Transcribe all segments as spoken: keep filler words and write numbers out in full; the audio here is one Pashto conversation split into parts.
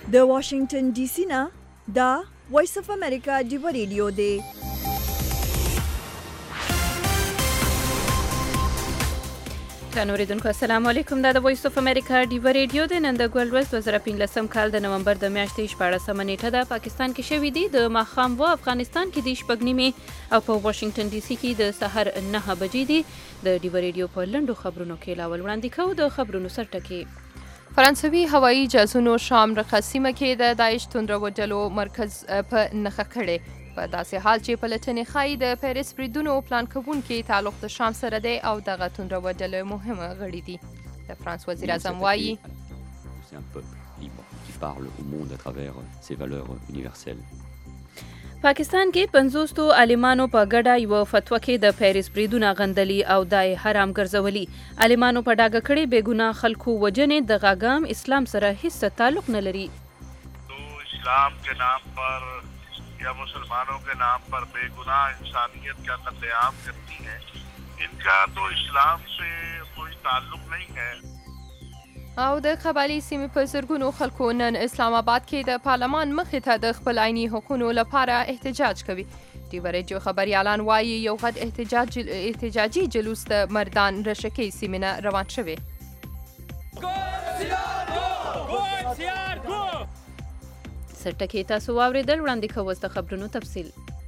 د واشنگټن ډي سي نه دا وایس اف امریکا ډیو ریډیو دی. اوریدونکو السلام علیکم. دا د وایس اف امریکا ډیو ریډیو د نن د ګولډ وست دوه زره پنځلسم کال د نومبر د میاشتې شپاړسمه نیټه ده. پاکستان کې شوې دي د ماښام و افغانستان کې د شپږ نیمې او په واشنگټن ډي سي کې د سحر نهه بجې دي. د ډیو ریډیو په لنډو خبرونو کې لاول وړاندې کوو د خبرونو سرټکي. فرانسوي هوایي جهازونو شام رقه سیمه کې د داعش توندرو ډلو مرکز په نښه کړی. په داسې حال چې پلټنې ښایي د پیرس بریدونو پلان کوونکي تعلق د شام سره دی او دغه توندرو ډلې مهمه غړي دي. د فرانس وزیر اعظم وایي پاکستان کې پنځوستو عالمانو په ګډه یوه فتوا کې د پیرس بریدونه غندلي او دای حرام ګرځولي. عالمانو په ډاګه کړي بې ګناه خلکو وجنې د غاګام اسلام سره هیڅ تعلق نه لري. تو اسلام کے نام پر یا مسلمانوں کے نام پر بے گناہ انسانیت کا قتل عام کرتی ہیں. ان کا تو اسلام سے کوئی تعلق نہیں ہے. او د قبایلي سیمې په زرګونو خلکو نن اسلام آباد کې د پارلمان مخې ته د خپل عیني حقونو لپاره احتجاج کوي. ډیو ریډیو خبریالان وایي یو غټ احتجاج احتجاجي جلوس د مردان رشکې سیمې نه روان شوی. سرټکي تاسو واورېدل. وړاندې کوو د خبرونو تفصیل.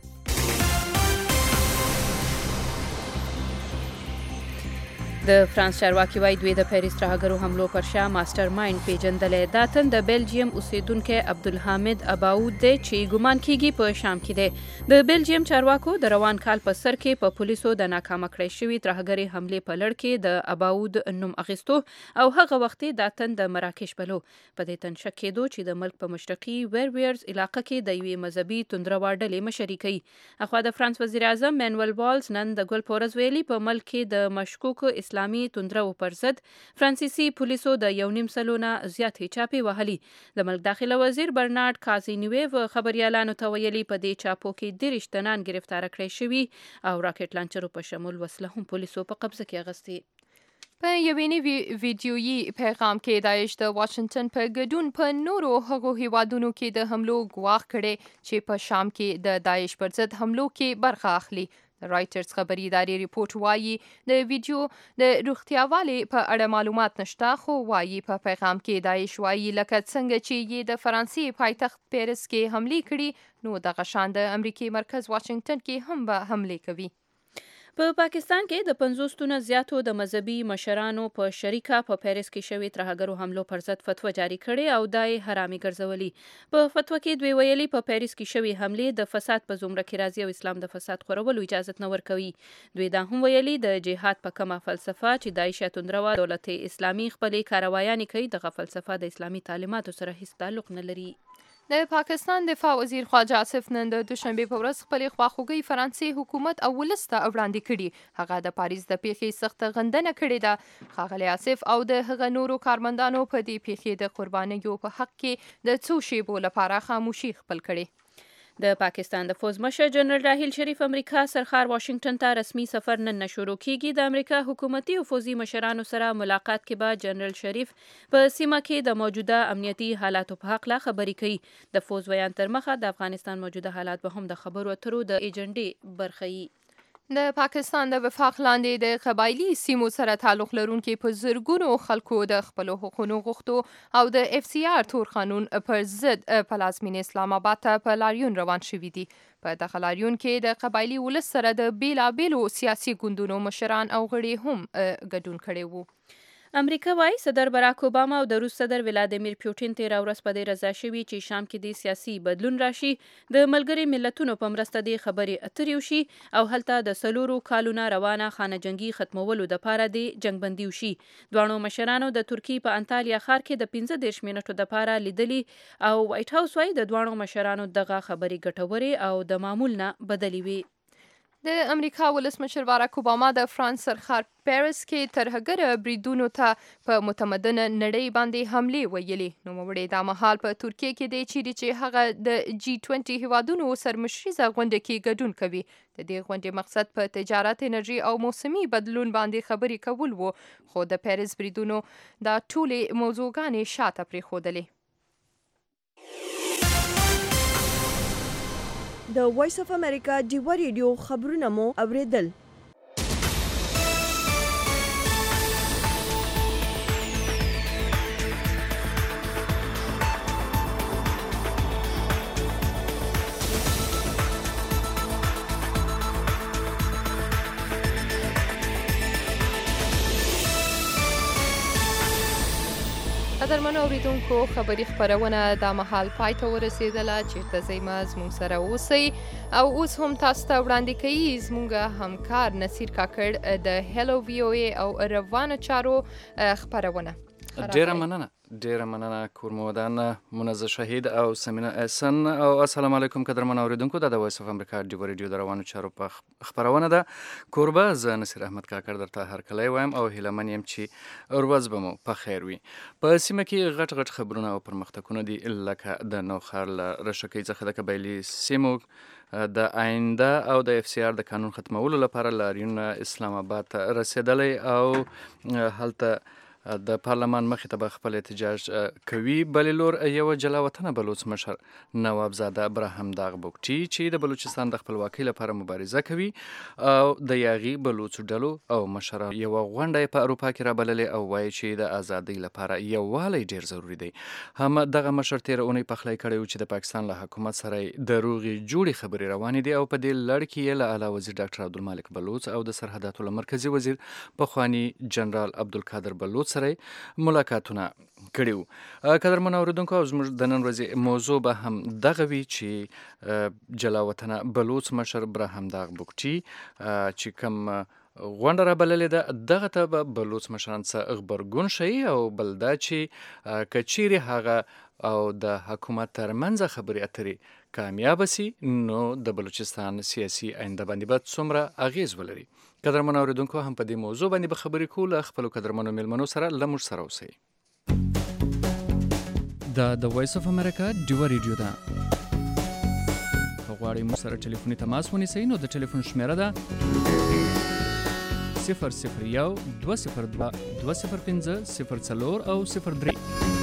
د فرانس چارواکي وایي دوی د پیرس ترهګرو حملو پر شا ماسټر مایند پیژندلی. دا تن د بیلجیم اوسیدونکی عبدالحامد اباود دی چې ګمان کیږي په شام کې دی. د بیلجیم چارواکو د روان کال په سر کې په پولیسو د ناکامه کړی شوي ترهګرې حملې په لړ کې د اباود نوم اخیستو او هغه وخت دا تن د مراکش بلو. په دې تن شک کېدو چې د ملک په مشرقي ویرویرز علاقه کې د یوې مذهبي توندروا ډلې مشري کوي. اخوا د فرانس وزیر اعظم مانویل والز نن د ګل په ورځ ویلي په ملک کې د مشکوکو اسلامي توندرو پر ضد فرانسیسي پولیسو د یو نیم سلو نه زیاتې چاپې وهلي. د ملک داخله وزیر برنارد کازینویو خبریالانو ته ویلي په دې چاپو کې دېرش تنان ګرفتاره کړی شوي او راکټ لانچرو په شمول وسله هم پولیسو په قبضه کې اخیستې. په یوې نوي ویډیویي پیغام کې داعش د واشنگټن په ګډون په نورو هغو هیوادونو کې د حملو ګواښ کړی چې په شام کې د داعش پر ضد حملو کې برخه اخلي. رایټرز خبري ادارې ریپورت وایي د ویډیو د روغتیاوالي په اړه معلومات نشته، خو وایي په پیغام کې داعش وایي لکه څنګه چې یې د فرانسې پایتخت پیرس کې حملې کړي نو دغه شان د امریکای مرکز واشنگټن کې هم به حملې کوي. په پاکستان کې د پنځوستو نه زیاتو د مذهبي مشرانو په شریکه په پیرس کې شوي ترهګرو حملو پر ضد فتوا جاری کړې او دای حرامي ګرځولي. په فتوا کې دوی ویلي په پیرس کې شوي حملې د فساد په زمره کې راځي او اسلام د فساد خورولو اجازه نه ورکوي. دوی دا هم ویلي د جهاد په کومه فلسفه چې داعش توندروا دولت اسلامي خپلې کاروایانې کوي دغه فلسفه د اسلامي تعلیماتو سره هیڅ تعلق نه لري. د پاکستان دفاع وزیر خواجه آصف نن د دوشنبه په ورځ خپلې خواخوږۍ فرانسې حکومت او ولس ته وړاندې کړي. هغه د پاریس د پیښې سخته غندنه کړې ده. ښاغلی آصف او د هغه نورو کارمندانو په دې پیښې د قربانیو په حق کې د څو شیبو لپاره خاموشي خپل کړي. د پاکستان د فوز مشر جنرال راحیل شریف امریکا سرخار واشنگټن ته رسمي سفر نن شروع کیږي. د امریکا حکومتي او فوزي مشرانو سره ملاقات کې به جنرال شریف په سیمه کې د موجوده امنیتي حالاتو په حق لا خبرې کوي. د فوز بیان تر مخه د افغانستان موجوده حالات به هم د خبرو اترو د ایجنډې برخه وي. د پاکستان د وفاق لاندې د قبایلي سیمو سره تعلق لرونکي په زرګونو خلکو د خپلو حقوقو غوښتو او د اف سی آر تور قانون پر ضد پلازمینې اسلام آباد ته په لاریون روان شوي دي. په دغه لاریون کې د قبایلي ولس سره د بیلابیلو سیاسي ګوندونو مشران او غړي هم ګډون کړي وو. امریکا وايي صدر باراک اوباما او د روس صدر ولادیمیر پوتین تیر ورځ په دې رضا شوي چې شام کې د سیاسي بدلون راشي. د ملګري ملتونو په مرسته د خبرې اترې وشي او هلته د سلورو کالونو روانه خانه جنگي ختمولو دپاره د جنگ بندي وشي. دواړو مشرانو د ترکیې په انطالیا ښار کې د پنځه دېرش منټو دپاره لیدلي او وایټ هاوس وايي د دواړو مشرانو دغه خبرې ګټورې او د معمول نه بدلې وي. د امریکا ولسمشر باراک اوباما د فرانس سرخار پیرس کې ترهګر بریدونو ته په متمدن نړۍ باندې حملې ویلي. نوموړی دا مهال په ترکیه کې دی چیرې چې هغه د جی دوه هیوادونو سرمشریزه غونډه کې ګډون کوي. د دې غونډې مقصد په تجارت، انرژي او موسمي بدلون باندې خبرې کول وو، خو د پیرس بریدونو دا ټولې موضوعګانې شاته پرېښودلې. د وایس اف امریکا ډیوا ریډیو خبرونه مو اوریدل. قدرمنو اوریدونکو خبری خبرونه د مهال پای ته ورسېدله. چېرته ځئ مه زموږ سره اوسئ او اوس هم تاسو ته وړاندې کوي زموږ همکار نصیر کاکړ د هلو وی او ای او روانو چارو خبرونه. ډیره مننه ډیره مننه کورمودان منزه شهید او سمینا احسن. او السلام علیکم قدرمنو اوریدونکو د وایس اف امریکا ډیوا ریډیو د روانو چارو په خبرونه ده. کوربه زه نصیر احمد کاکړ درته هرکلی وایم او هیله من یم چې ورځ به مو په خیر وي. په سیمه کې غټ غټ خبرونه او پرمختګونه دي لکه د نوښار له رشکۍ څخه د قبایلي سیمو د آینده او د اف سی آر د قانون ختمولو لپاره لاریون اسلام آباد ته رسېدلی او هلته د پارلمان مخې ته به خپل احتجاج کوي. بلې لور یوه جلا وطنه بلوڅ مشر نوابزاده ابراهیم داغ بوکټي چې د بلوچستان د خپلواکۍ لپاره مبارزه کوي او د یاغي بلوڅو ډلو او مشرانو یوه غونډه یې په اروپا کې رابللې او وایي چې د ازادۍ لپاره یووالی ډیر ضروري دی. هم دغه مشر تېره اونۍ پخلی کړی و چې د پاکستان له حکومت سره د روغې جوړې خبرې روانې دي او په دې لړ کې یې له اعلی وزیر ډاکټر عبدالمالک بلوڅ او د سرحداتو له مرکزي وزیر پخواني جنرال عبدالقادر بلوڅ سره ملاقاتونه کړي وو. قدرمنو اوریدونکو او زموږ د نن ورځې موضوع به هم دغه وي چې جلا وطنه بلوڅ مشر ابراهیم داغ بوکټي چې کوم غونډه رابللې ده دغه ته به بلوڅ مشران څه غبرګون ښیي او بل دا چې که چیرې هغه او د حکومت ترمنځ خبرې اترې کامیابه سي نو د بلوچستان سیاسي آینده باندې به څومره اغیز ولري. قدرمنو اوریدونکو هم په دې موضوع باندې به خبرې کوو له خپلو قدرمنو میلمنو سره له موږ سره اوسئ. دا د وایس اف امریکا ډیوا ریډیو ده. که غواړئ موږ سره ټلیفوني تماس ونیسئ نو د ټلیفون شمیره ده صفر صفر یو دوه صفر دوه دوه صفر پنځه صفر څلور او صفر درې.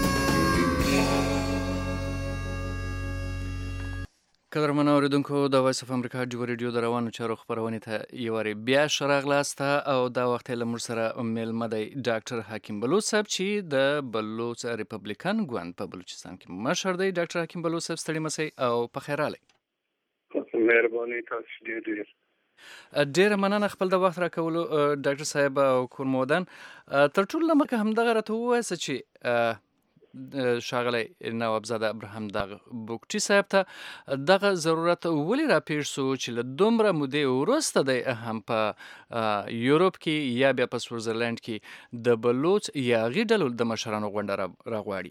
قدرمنو اوریدونکو د وایس اف امریکا ډیوا ریډیو د روانو چارو خپرونې ته یو وارې بیا ښه راغلاسته او دا وخت یې له موږ سره میلمه دی ډاکټر حکیم بلوڅ صاحب چې د بلوڅ ریپبلیکن ګوند په بلوچستان کې مشر دی. ډاکټر حکیم بلوڅ صاحب ستړي مسئ او په خیر راغلی. مهرباني تاسو ډیر ډیر ډیره مننه خپل د وخت راکولو ډاکټر صاحب او کورمودان. تر ټولو نه مخکې همدغه راته ووایاست چې ښاغلی نوابزاده ابراهیم داغ بوکټي صاحب ته دغه ضرورت ولې راپېښ سو چې له دومره مودې وروسته دی هم په یوروپ کې یا بیا په سویټزرلنډ کې د بلوڅ یاغي ډلو د مشرانو غونډه راغواړي.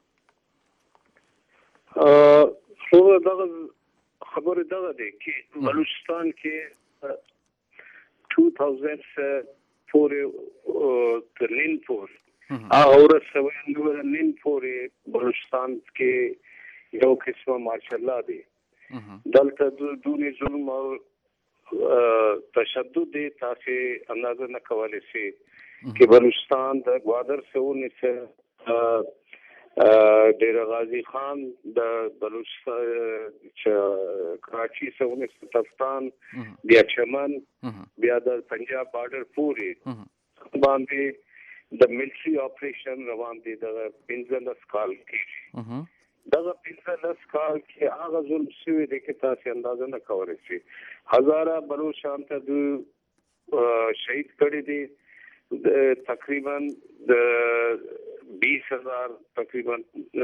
خو دغه خبره دغه دی چې بلوچستان کې دوه هزار پورې تر نن پورې هغه ورځ سوی نن پورې بلوچستان کې یو قسمه ماشاءالله دی دلته دونې ظلم او تشدد دی تاسو اندازه نه کولی شئ چې بلوچستان د گوادر سوونې سره ډیر غازی خان د بلوچستان کراچي سوونې تفتان بیا چمن بیا د پنجاب بارډر پورې باندې د ملټري اپریشن روان دي د پنځلس کال کې. دغه پنځلس کال کې هغه ظلم شوی دی چې تاسو اندازه نه کولی شئ. هزاره بلوچان ته د شهید کړي دي تقریبا د بیس هزار تقریبا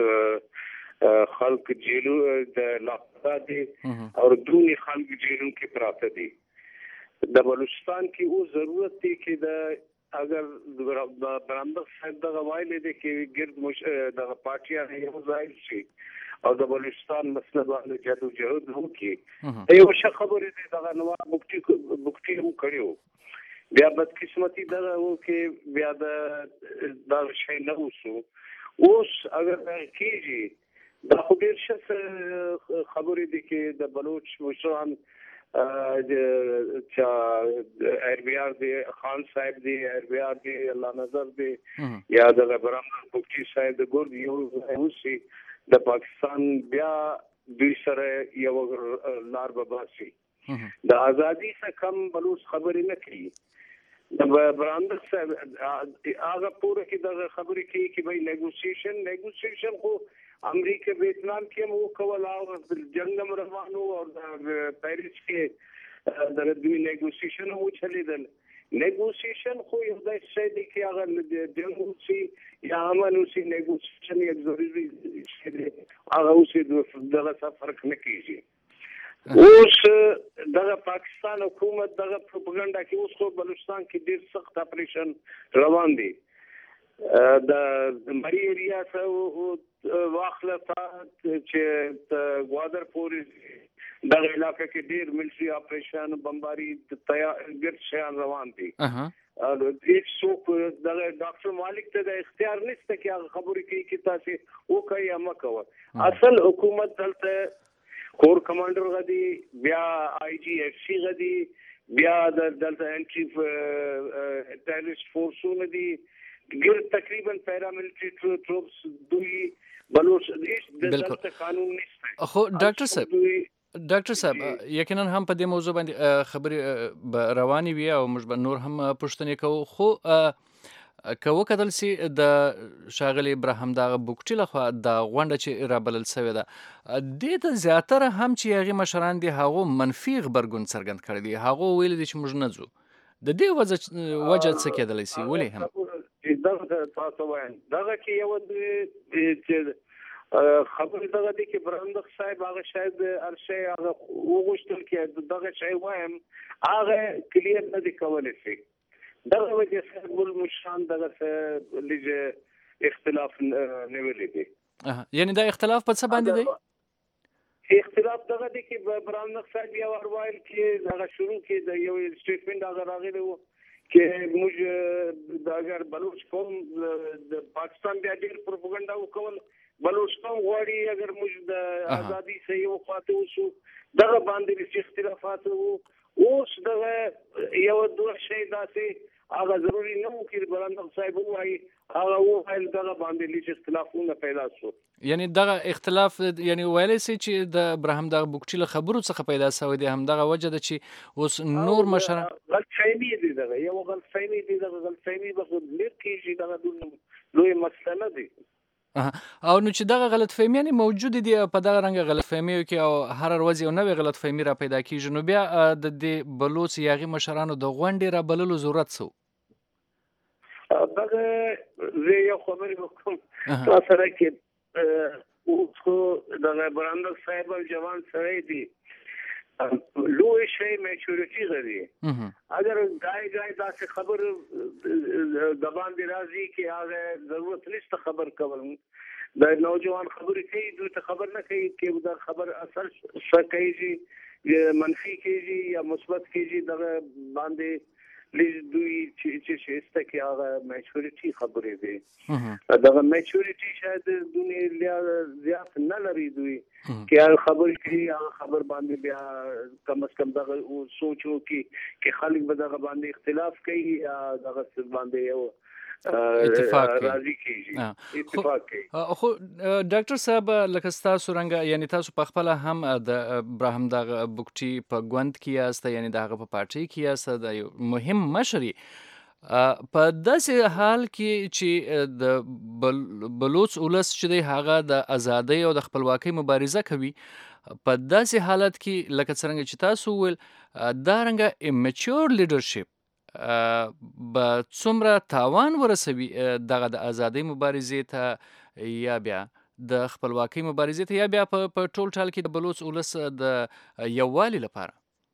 خلق جیلو د لاپتا دي او دونی خلق جیلو کې پراته دي. د بلوچستان کې او ضرورت دی چې د اگر برامدغ صاحب دغه وایلی دی چې ګرد مش دغه پارټیان یو ځای شي او د بلوچستان مسله باندې جدوجهد وکړي. یو ښه خبرې دی دغه نواب بوکټي بوکټي هم کړی و. بیا بدقسمتي دغه و چې بیا د دغه شی نه وشو. اوس اگر کېږي دا خو ډېر ښه خبرې دي چې د بلوچ مشران ار بی آر دی خان صاحب دی ار بی آر دی الله نظر دی یا د برامدغ بوکټي صاحب د ګورد یو اوسي د پاکستان بیا دوی سره یو لار به باسي د ازادي څخه کم بلوچ خبرې نه کوي. د براندر صاحب هغه پوره کې د خبرې کوي چې به نیګوسیشن نیګوسیشن خو امریکا ویتنام کې مو کول او جنگ روانو او پیرس کې د دوی نیګوسیشن و چلیدل. نیګوسیشن خو یو د څه دی چې هغه د جنګ یا امن او سي نیګوسیشن یو ضروري شی دی. هغه اوس دغه څه فرق نه کیږي. اوس دغه پاکستان حکومت دغه پروپاګاندا کې اوس خو بلوچستان کې ډېر سخت اپریشن روان دي. د مری ایریا څخه واخله چې غوادر پورې دغه علاقې کې ډېر ملټري اپریشن بمباري تیار ګرد شیان روان دي. هیڅ څوک دغه ډاکټر مالک ته د اختیار نشته چې هغه خبرې کوي چې تاسو وکړئ یا مه کوئ. اصل حکومت دلته کور کمانډر غدي بیا آی جی اف سی غدي بیا د دلته انټری ټیرریست فورسونه دي ګر تقریبا پیراملټری ټروپس دوی بلوچ د دلته قانون نشته. خو ډاکټر صاحب ډاکټر صاحب یقینا هم په دې موضوع باندې خبرې روانې وي او موږ به نور هم پوښتنې کوو. خو که وکتل سي د ښاغلي ابراهیم دغه بوکټي لخوا د غونډه چې رابلل سوې ده دې ته زیاتره هم چې هغې مشران دي هغو منفي غبرګون څرګند کړی دی. هغو ویلي دي چې موږ نه ځو. د دې وجه څه کېدلی سي؟ ولې هم دغه تاسو وایم دغه کې یو چې خبرې دغه دي چې برندق صاحب هغه شاید هر شی هغه وغوښتل چې دغه شی وایم هغه کلیر نه دي کولی شي. دغه وجه سره ګل مشان دغه څه لږ اختلاف نیولې دي. یعنی دا اختلاف په څه باندې دی؟ اختلاف دغه دی چې برندق صاحب یو وایي چې دغه شروع کې د یو سټیټمنټ هغه راغلی و چې موږ د اگر بلوچ قوم د پاکستان بیا ډېر پروپاګاندا وکول بلوچ قوم غواړي اگر موږ د ازادي صحیح وخواته وشو دغه باندې چې اختلافات وو. اوس دغه یو دوه شی داسې هغه ضروري نه و چې برندق صاحب وایي هغه وویل دغه باندې لږ اختلافونه پیدا شو. یعنی دغه اختلاف یعنی ویلی سي چې د ابراهیم دغه بوکټي له خبرو څخه پیدا سوی دی همدغه وجه ده چې اوس نور مشران غلطفهمي دي. دغه یو غلطفهمي دي دغه غلطفهمي به لږ کېږي دغه لوی مسله نه دي. او نو چې دغه غلطفهمي یعنې موجودې دي په دغه رنګه غلطفهمیو کې او هره ورځ یو نوې غلطفهمي را پیدا کېږي نو بیا د دې بلوڅ یا هغې مشرانو د غونډې را بللو ضرورت څه و؟ دغه زه یو خبرې وکړم تا سره چې اوس خو دغه برندق صاحب جوان سړی دی لوی شی میچورټي غري اگر ګای ګای داسې خبر د باندې راځي چې هغه ضرورت نشته خبر کول د نوجوان خبرې کوي دوی ته خبر نه کوي چې دا خبر اثر څه کوي منفي کیږي یا مثبت کیږي دغه باندې لیز دوی چې شسته کې هغه میچورټي خبرې دي دغه میچورټي شاید دنیا زیات نه لري دوی چې هغه خبر کوي هغه خبر باندې بیا کم از کم دغه سوچو کې چې خلک به دغه باندې اختلاف کوي یا دغه باندې یو اتفاق راضي کیږي اتفاق کوي. خو ډاکټر صاحب لکه ستاسو رنګه یعنی تاسو په خپل هم د ابراهیم دغه بوکټي په ګوند کې یاست یعنی دغه په پارټي کې یاست د یو مهم مشري په داسې حال کې چې د بلوچ ولس چې دی هغه د ازادۍ او د خپلواکۍ مبارزه کوي په داسې حالت کې لکه څرنګه چې تاسو وویل دا رنګه امچور لیډرشپ به څومره تاوان ورسوي دغه د ازادۍ مبارزې ته یا بیا د خپلواکۍ مبارزې ته یا بیا په ټول ټال کې د بلوچ ولس د یووالي لپاره؟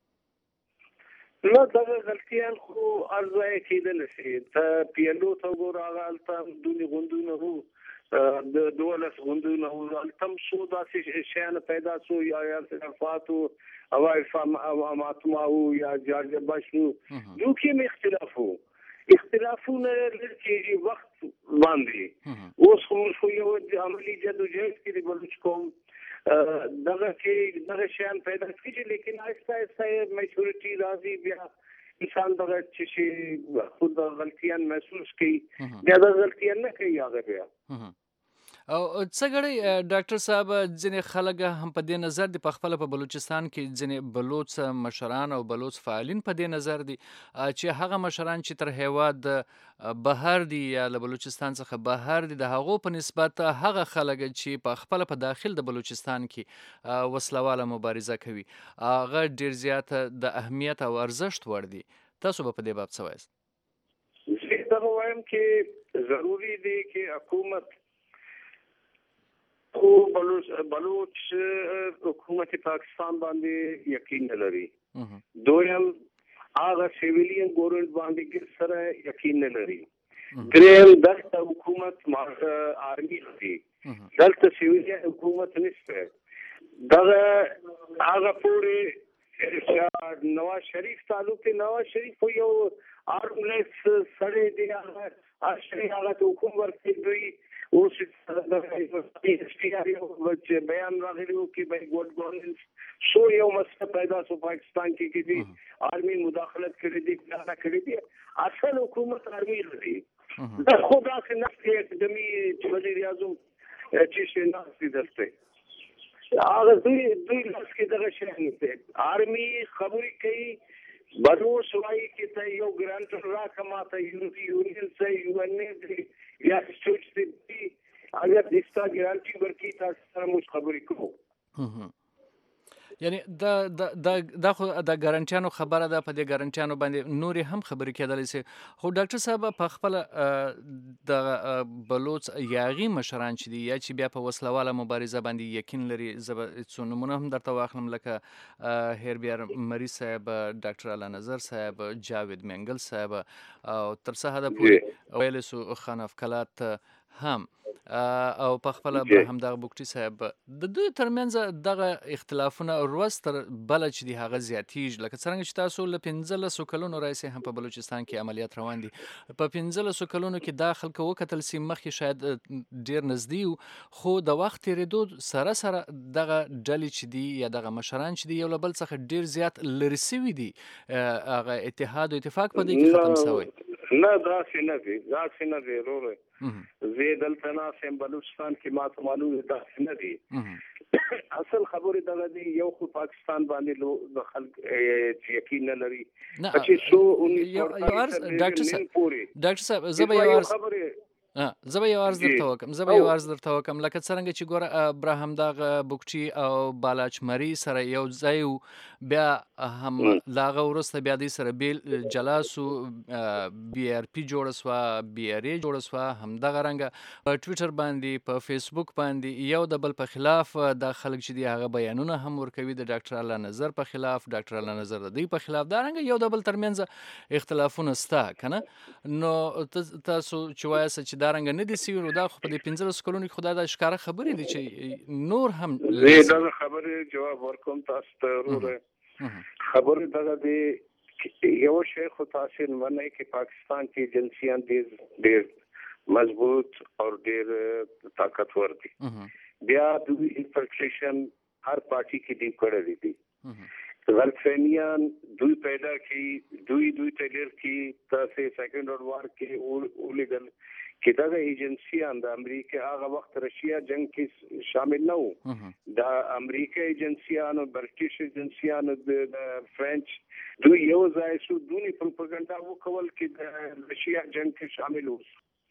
نو دغه غلطیان خو هر ځای کېدلی شي. ته پیلو ته وګوره هغه هلته دونې غونډونه وو د دولس غونډونه وو هلته هم څو داسې شیان پیدا شو یا یاسر عرفات وو او ماتما وو یا جارج بش وو جو کې هم اختلاف وو اختلافونه لږ کېږي وخت باندې اوس خو موږ خو یو عملي جدوجهد کې د بلوچ قوم دغه کې دغه شیان پیدا کېږي لیکن آهسته آهسته میچورټي راځي بیا انسان دغه چې خود غلطیان محسوس کوي بیا دغه غلطیان نه کوي هغه بیا او څه ګړی ډاکټر صاحب ځینې خلک هم په دې نظر دي په خپله په بلوچستان کې ځینې بلوچ مشران او بلوچ فعالین په دې نظر دي چې هغه مشران چې تر هیواد بهر دي یا له بلوچستان څخه بهر دي د هغو په نسبت هغه خلک چې په خپله په داخل د بلوچستان کې وسلواله مبارزه کوي هغه ډېر زیات د اهمیت او ارزښت وړ دي. تاسو به په دې باب څه وایاست؟ زه دا وایم چې ضروری دی چې حکومت خو بلوچ بلوچ حکومت پاکستان باندې یقین نه لري. دویم هغه سیویلین ګورنمنت باندې سره یقین نه لري. دریم دلته حکومت آرمی لري. دلته سیویلین حکومت نشته. دغه هغه پورې نواز شریف تعلق دی. نواز شریف یو آرملیس سړی دی. هغه شریف هغه ته حکم ورکړي دوی اوس چې بیان راغلی و چې بای ګوډ ګورننس سو یو مسله پیدا سو پاکستان کې کې دي آرمی مداخلت کړې دي پلانه کړې دي. اصل حکومت آرمی لري. دا خدا سے نفس اکادمی وزیر اعظم چې شناخت دي دلته هغه دوی دوی لاس کې دغه شی نه آرمی خبرې کوي بلوچ وایي چې ته یو ګرانټ راکما ته یونین سه یو ان یا سوچ دې اگر دستا ګرانټي ورکی تاسو سره موږ خبرې کوو. یعنی دا دا دا خو د ګارانټیانو خبره ده. په دې ګارانټیانو باندې نورې هم خبرې کېدلی سي. خو ډاکټر صاحب په خپله د بلوچ یاغي مشران چې دي یا چې بیا په وسلواله مبارزه باندې یقین لري زه به څو نومونه هم درته واخلم لکه هیربیار مري صاحب ډاکټر الله نظر صاحب جاوید منګل صاحب او تر څه حده پورې ویلی سو خان افکلات هم او په خپله ابراهیم دغه بوکټي صاحب د دوی ترمنځ دغه اختلافونه ورځ تر بله چې دي هغه زیاتیږي. لکه څرنګه چې تاسو له پنځلسو کلونو راهیسې هم په بلوچستان کې عملیات روان دي. په پنځلسو کلونو کې دا خلکو وکتل سي مخکې شاید ډېر نږدې خو د وخت تېرېدو سره سره دغه ډلې چې دي یا دغه مشران چې دي یو له بل څخه ډېر زیات لرې سوي دي. هغه اتحاد او اتفاق په دې کې ختم سوی نه. داسې نه دي داسې نه دي وروره. زه دلته ناسم بلوچستان کې ما ته معلوم داسې نه دي. اصل خبرې دغه دي یو خو پاکستان باندې د خلک یقین نه لري. چې څو ډاکټر صاحب ډاکټر صاحب زه به یو خبرې زه به یو عرض درته وکم زه به یو عرض درته وکم لکه څرنګه چې ګوره ابراهیم دغه بوکچي او بالاچ مري سره یو ځای بیا هم له هغه وروسته بیا دوی سره بیل جلا سو بي ار پي جوړه سوه بي ار اي جوړه سوه همدغه رنګه په ټویټر باندې په فیسبوک باندې یو د بل په خلاف دا خلک چې دي هغه بیانونه هم ورکوي د ډاکټر الله نظر په خلاف ډاکټر الله نظر د دوی په خلاف دا رنګه یو د بل ترمنځ اختلافونه سته که نه. نو تاسو چې وایاست چې دا رنګه نه دي سوي نو دا خو په دې پنځلسو کلونو کې خو دا د ښکاره خبرې دي چې نور هم زه دغه خبرې جواب ورکوم تاسو ته وروره. خبرې دغه دی یو شی خو تاسو ونئ چې پاکستان کې ایجنسیان ډېر مضبوط او ډېر طاقتور دي. بیا دوی انفلټریشن هر پارټي کې دی کړی دي. غلفینیان دوی پیدا کی دوی دوی تلیر کی تاسو سیکنډ ورلد وار کې اولیګل کې دغه ایجنسیان د امریکا هغه وخت رشیا جنگ کې شامل نه وو. د امریکا ایجنسیان او برټیش ایجنسیان د فرنچ دوی یو ځای شو دونی پروپاګاندا وکول چې د رشیا جنگ کې شامل وو.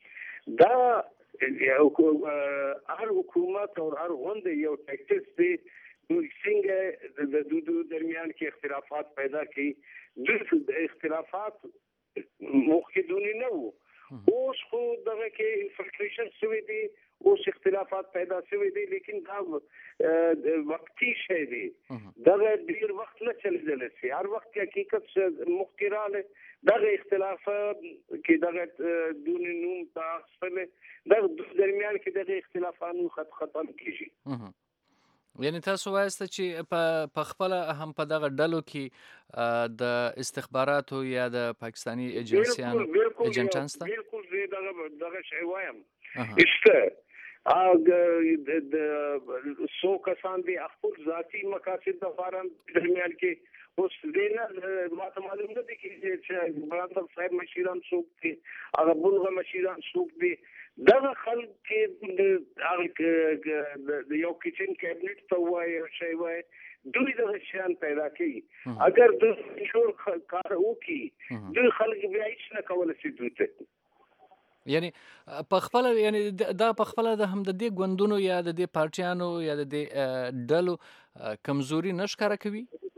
دا هر حکومت او هر غوند یو ټیکټس دی دوی څنګه د دوی درمیان کې اختلافات پیدا کړي. دوی اختلافات مخکې نه وو. اوس خو دغه کې انفلټریشن شوی دی اوس اختلافات پیدا شوی دی لیکن دا وقتی شی دی دغه ډیر وخت نه چلیدلی شي. هر وخت حقیقت مخکې راغلی دغه اختلاف کې دغه دون نوم تاخصله دغه درمیان کې دغه اختلافانو خط ختم کیږي. یعنی تاسو وایست چې په خپله هم په دغه ډلو کې د استخباراتو یا د پاکستاني ایجنسیانو ایجنټان شته؟ بالکل زه دغه دغه شی وایم. شته اګه د سو کسان دي خپل ذاتی مقاصد لپاره درمیان کې اوس دینه ماته معلوم نه دي چې برادر صاحب مشیران څوک دي هغه بلغه مشیران څوک دي دغه خلک کې هغه د یو کچن کابینټ ته وایي شی وایي دوی دغه شیان پیدا کوي اگر دوی شور کار وکړي دوی خلک بیا هیڅ نه کولی شي دوی ته یعنی په خپل یعنی دا په خپل د هم د دې ګوندونو یا د دې پارټیانو یا د دې ډلو کمزوري نشکاره کوي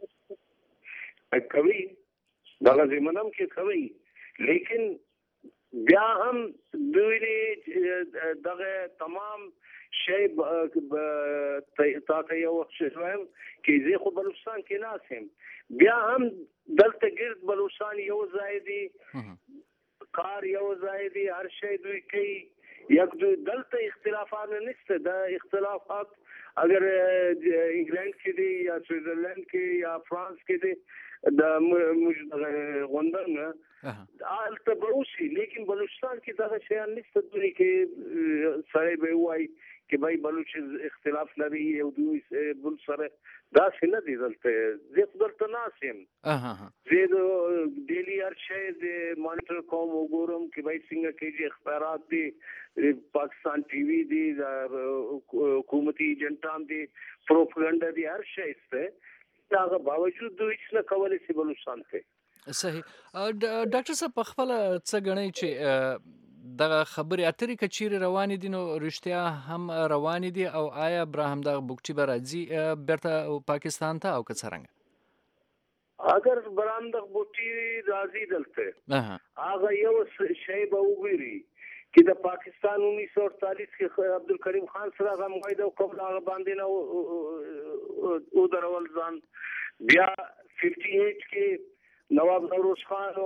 کوي دا لازمنم کې کوي لیکن بیا هم دوی دغه تمام شی تاته یو شوم کې زه خو بلوچستان کې ناسم بیا هم دلته ګرد بلوچستان یو ځای دی کار یو ځای دی هر شی دوی کوي یک دوی دلته اختلافات نشته دا اختلافات اگر انګلند کې دی یا سویټزرلند کې یا فرانس کې دی د غوندن البته بروسي لیکن بلوچستان کې دا شیان نشته دوی کې سره به وای کې بای بلوچ اختلاف لري او دوی بل سره دا څنګه دي دلته زه دلته ناسم اها زه ډیلی هر شی د مانیټر کوم وګورم کې بای څنګه کې اخبارات دي پاکستان ټي وي دي حکومتي ایجنټان دي پروپاګاندا دي هر شی څه دا باوجود دوی څه کولای شي بلوچستان ته صحیح ډاکټر صاحب په خپل څه غنئ چې دغه خبرې اترې کچېرې روانې دي نو رښتیا هم روانې دي او آیا بیا هم دغه بوکچي به راځي بیرته پاکستان ته او که څرنګه اگر بیا هم دغه بوکچي راځي دلته هغه یو شی به وګوري چې د پاکستان انیس سو اڑتالیس کې عبدالکریم خان سره هغه معاهده وکړه هغه باندې نه ودرول ځان بیا ففټي ایټ کې نواب نوروز خان او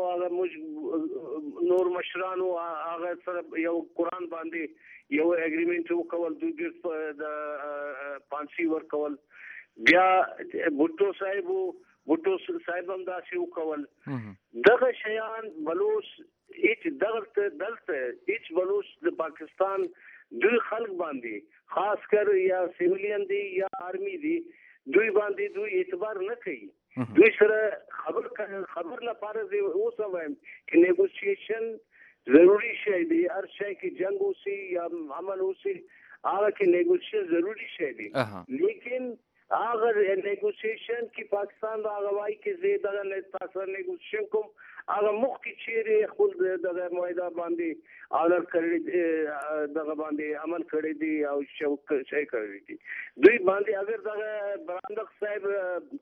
هغه نور مشرانو هغه سره یو قرآن باندې یو اګریمنت وکول دوی د پانسی ورکول بیا بوټو صاحب بوټو صاحب هم داسې وکول دغه شیان بلوچ هیڅ دغه دلته هیڅ بلوچ د پاکستان دوی خلک باندې خاص کر یا سیویلین دي یا آرمی دي دوی باندې دوی اعتبار نه کوي دوی سره خبر خبر لپاره زه اوس وایم چې نیګوسیشن ضروری شی دی هر شی کې جنگ اوسي یا عمل اوسي هغه کې نیګوسیشن ضروری شی دی لیکن هغه نیګوسیشن کې پاکستان دا غواړي چې زه دغه نه تاسو نیګوسیشن کوم هغه مخ کې چیرې خپل دغه معاهده باندې اونر کړی دغه باندې عمل کړی دی او شوک شي کړی دی دوی باندې اگر دغه براندق صاحب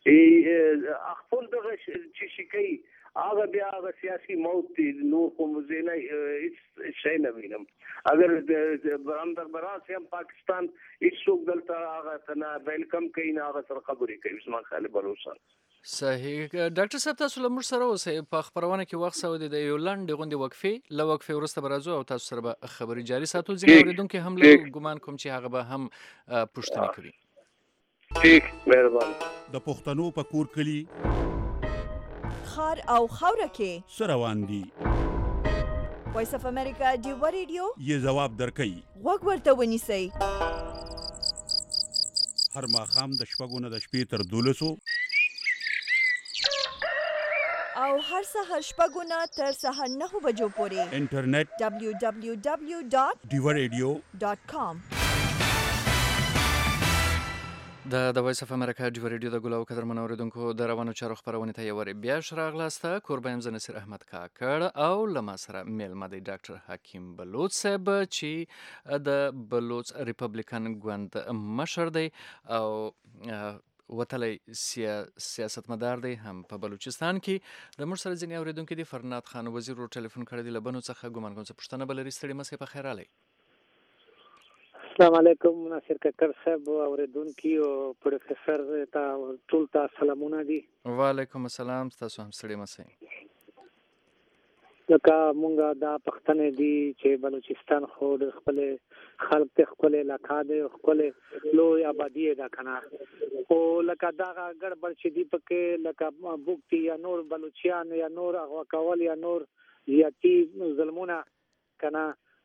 خپل دغه چې شي کوي هغه بیا هغه سیاسي موت دی نور کوم زینه هیڅ شی نه وینم اگر براندق براسي هم پاکستان هیڅ څوک دلته هغه تنه ویلکم کوي نه هغه سره خبرې کوي عثمان خالد بلوچستان صحیح ډاکټر صاحب تاسو له موږ سره اوسئ په خبرونه کې وخت سو د یو لنډ غونډې وقفې له وقفې وروسته به راځو او تاسو سره به خبرې جاري ساتو ځینې اورېدونکي هم له ګمان کوم چې هغه به هم پوښتنې کوي ٹھیک مهربان د پښتنو په کور کلی خار او خوره کې سروان دي وایس اف امریکا ډیو ریډیو یې جواب درکړي وګ ورته ونیسئ هر ماښام د شپږو نه د شپې تر دولسو او هر سهار شپږو نه تر سهار نهو بجو پورې انټرنیټ دبلیو دبلیو دبلیو ډاٹ ډیو ریډیو ډاٹ کام د د وایس اف امریکا ډیو ریډیو د ګلو قدر منوریدونکو د روانو چارو خبرونه ته یوري بیا شراغلاسته کوربایم ز نصیر احمد کاکړ او لما سره میلمه دی ډاکټر حکیم بلوچ صاحب چې د بلوچ ریپبلیکن ګوند مشر دی او وتلی سیاستمدار دی هم په بلوچستان کې د موږ سره ځینې اورېدونکي دي فرناد خان وزیر ورو ټلیفون کړی دی له بنو څخه ګمان کوم څه پوښتنه به لري ستړي مه سئ په خیر راغلی السلام علیکم ناصر کاکړ صاحب اورېدونکي او پروفیسر ته ټول ته سلامونه دي وعلیکم السلام تاسو هم ستړي مه سئ لکه مونږ دا پښتنې دي چې بلوچستان خو د خپل خلک ته خپل علاقه ده خپل لوی آبادی ده کنه او لکه دا ګړبړ چې دی پکې لکه بوکتی یا نور بلوچیان یا نور اغوا کول یا نور زیاتی ظلمونه کنه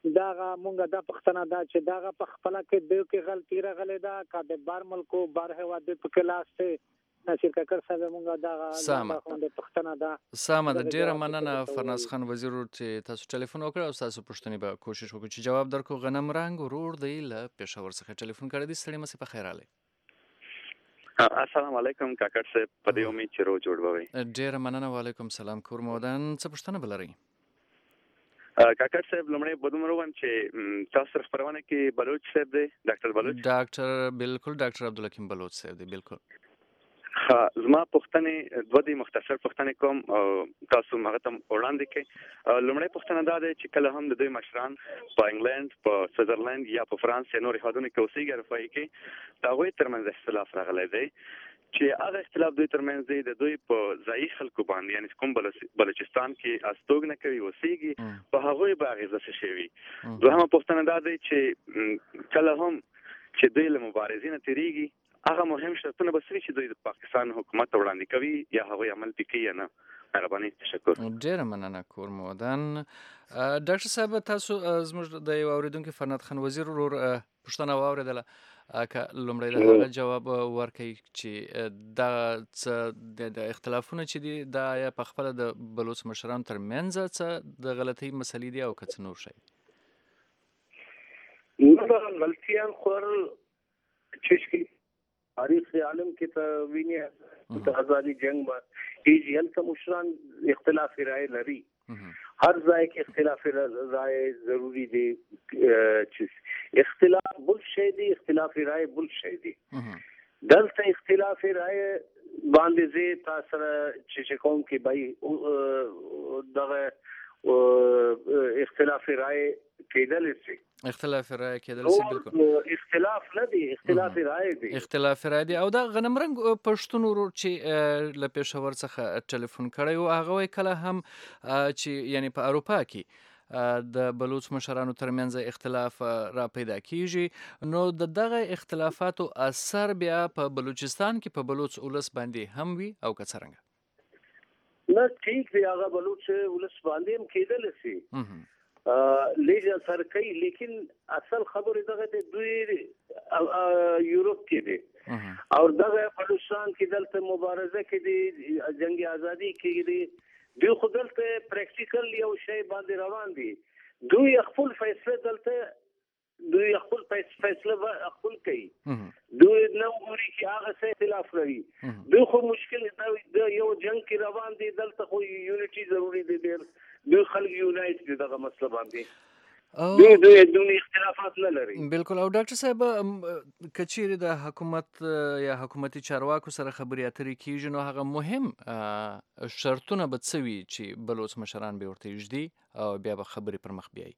داغه مونږه د پښتنه دا چې داغه په خپل کې د کې غلطی راغله دا کا د بار ملکو بار هوا د په کلاس ته نصیر ککر صاحب مونږه داغه د پښتنه دا سامه د ډیره مننه فرناز خان وزیر چې تاسو ټلیفون وکړ او تاسو پښتني به کوشش وکړو چې جواب درکو. غنم رنگ ورور دی له پېښور څخه ټلیفون کړی دی. ستړي مې په خیر علي. السلام علیکم کاکړ صاحب، په دې امید چې رو جوړ وي. ډیره مننه. وعلیکم سلام. کور مودان څه پښتنه بلري؟ کاکړ صاحب لمړی بدوم روان چې تاسو سره خبرونه کې بلوچ صاحب دی، ډاکټر بلوچ. ډاکټر بالکل ډاکټر عبدالحکیم بلوچ صاحب دی. بالکل. ها زما پښتنې دوه دي مختصر پښتنې کوم تاسو مغه تم وړاندې کې. لمړی پښتنه دا ده چې کله هم د دوی مشران په انګلند، په سویټزرلند یا په فرانس یا نور هیوادونو کې اوسېږي رفای کې دا غوي ترمنځ اختلاف راغلی دی چې هغه اختلاف دوی ترمنځ دی د دوی په ځای خلکو باندې، یعنی کوم بلوچستان کې استوګنه کوي اوسېږي په هغه به اغیزه شي. دوهمه پښتنه دا ده چې کله هم چې دوی له مبارزینه تیریږي هغه مهم شرطونه بسري چې دوی د پاکستان حکومت وړاندې کوي یا هغه عمل پکې نه. مهرباني. تشکر. ډیره مننه. کور مودان. ډاکټر صاحب تاسو زموږ د یو اوریدونکو فرناد خان وزیر ورور پښتنه واوریدله که لومړی د هغه جواب ورکړي چې دا څه د اختلافونه چې دي دا یا په خپل د بلوچ مشرانو ترمنځ څه د غلطۍ مسلې دي او که څه نور شي؟ نو غلطیان خور چې تاریخ عالم کې ته ویني د آزادی جنگ ما هیڅ یل ته مشران اختلاف رائے لري. هر ځای کې اختلاف رائے ضروری دی. چې اختلاف بل شی دی، اختلاف رائے بل شی دی. دلته اختلاف رائے باندې زه تاسو چې کوم کې بای دغه اختلاف رائے کېدل شي. اختلاف رائے کېدل شي. بالکل. اختلاف نه دی، اختلاف رائے دی. اختلاف رائے دی. او دا غنم رنگ پښتون ورور چې له پېښور څخه ټلیفون کړی و هغه وایي کله هم چې یعنی په اروپا کې د بلوچ مشرانو ترمنځ اختلاف را پیدا کیږي نو د دغه اختلافاتو اثر بیا په بلوچستان کې په بلوچ ولس باندې هم وي او که څرنګه؟ نه ټیک دی، هغه بلوچ ولس باندې هم کېدل شي لیجا سر کوي، لیکن اصل خبره دغه د دوی یورپ کې دي او دغه بلوچستان کې دلته مبارزه کې دي، جنگ ازادي کې دي، دوی خو دلته پریکټیکل یو شی باندې روان دي. دوی خپل فیصله دلته دوی خپل فیصله خپل کوي. دوی نو غوري چې هغه څه اختلاف لري. دوی خو مشکل دا یو جنگ کې روان دي، دلته خو یونټي ضروری دی. ډیر دوی خلک یونایټ دي دغه مسله باندې. دوی دوی دوی اختلافات نه لري. بالکل. او ډاکټر صاحب کچېرې د حکومت یا حکومتي چارواکو سره خبرې اترې کیږي نو هغه مهم شرطونه به څه وي چې بلوچ مشران به ورته یږدي او بیا به خبرې پر مخ بیایي؟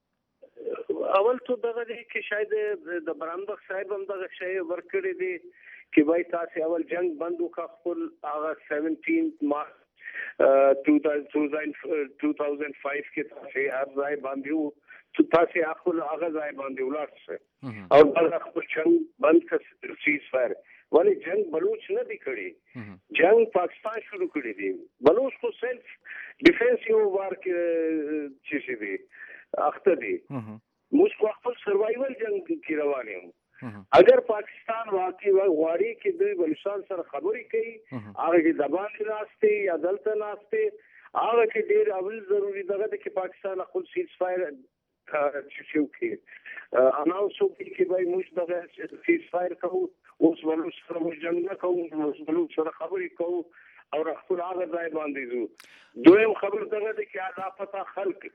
اول تو دغه دی کې شاید د برامبخ صاحب هم دغه شی ورکړی دی چې وای تاسو اول جنگ بند وکړ خپل هغه سیونټین مارچ two thousand five کې تاسو هر ځای باندې وو چې تاسو خپل هغه ځای باندې ولاړ شئ او دا خپل جنگ بند کړ سیز فایر. ولی جنگ بلوچ نه دی کړی، جنگ پاکستان شروع کړی دی. بلوچ کو سیلف ډیفنس یو وار کې چې شي دی اخته دی. موږ خو خپل سروایوال جنگ کې روان یو. اگر پاکستان واقعي غواړي چې دوی بلوچستان سره خبرې کوي هغه کې دبان ناشته یا دلته ناشته هغه کې ډیر اول ضروری دغه چې پاکستان خپل سیز فایر چې شو کې اناونس وکړي چې به موږ دغه سیز فایر کوو، اوس بلوچ سره موږ جنگ نه کوو، اوس بلوچ سره خبرې کوو او خپل هغه ځای باندې ځو. دویم خبر دغه چې هغه پتا خلک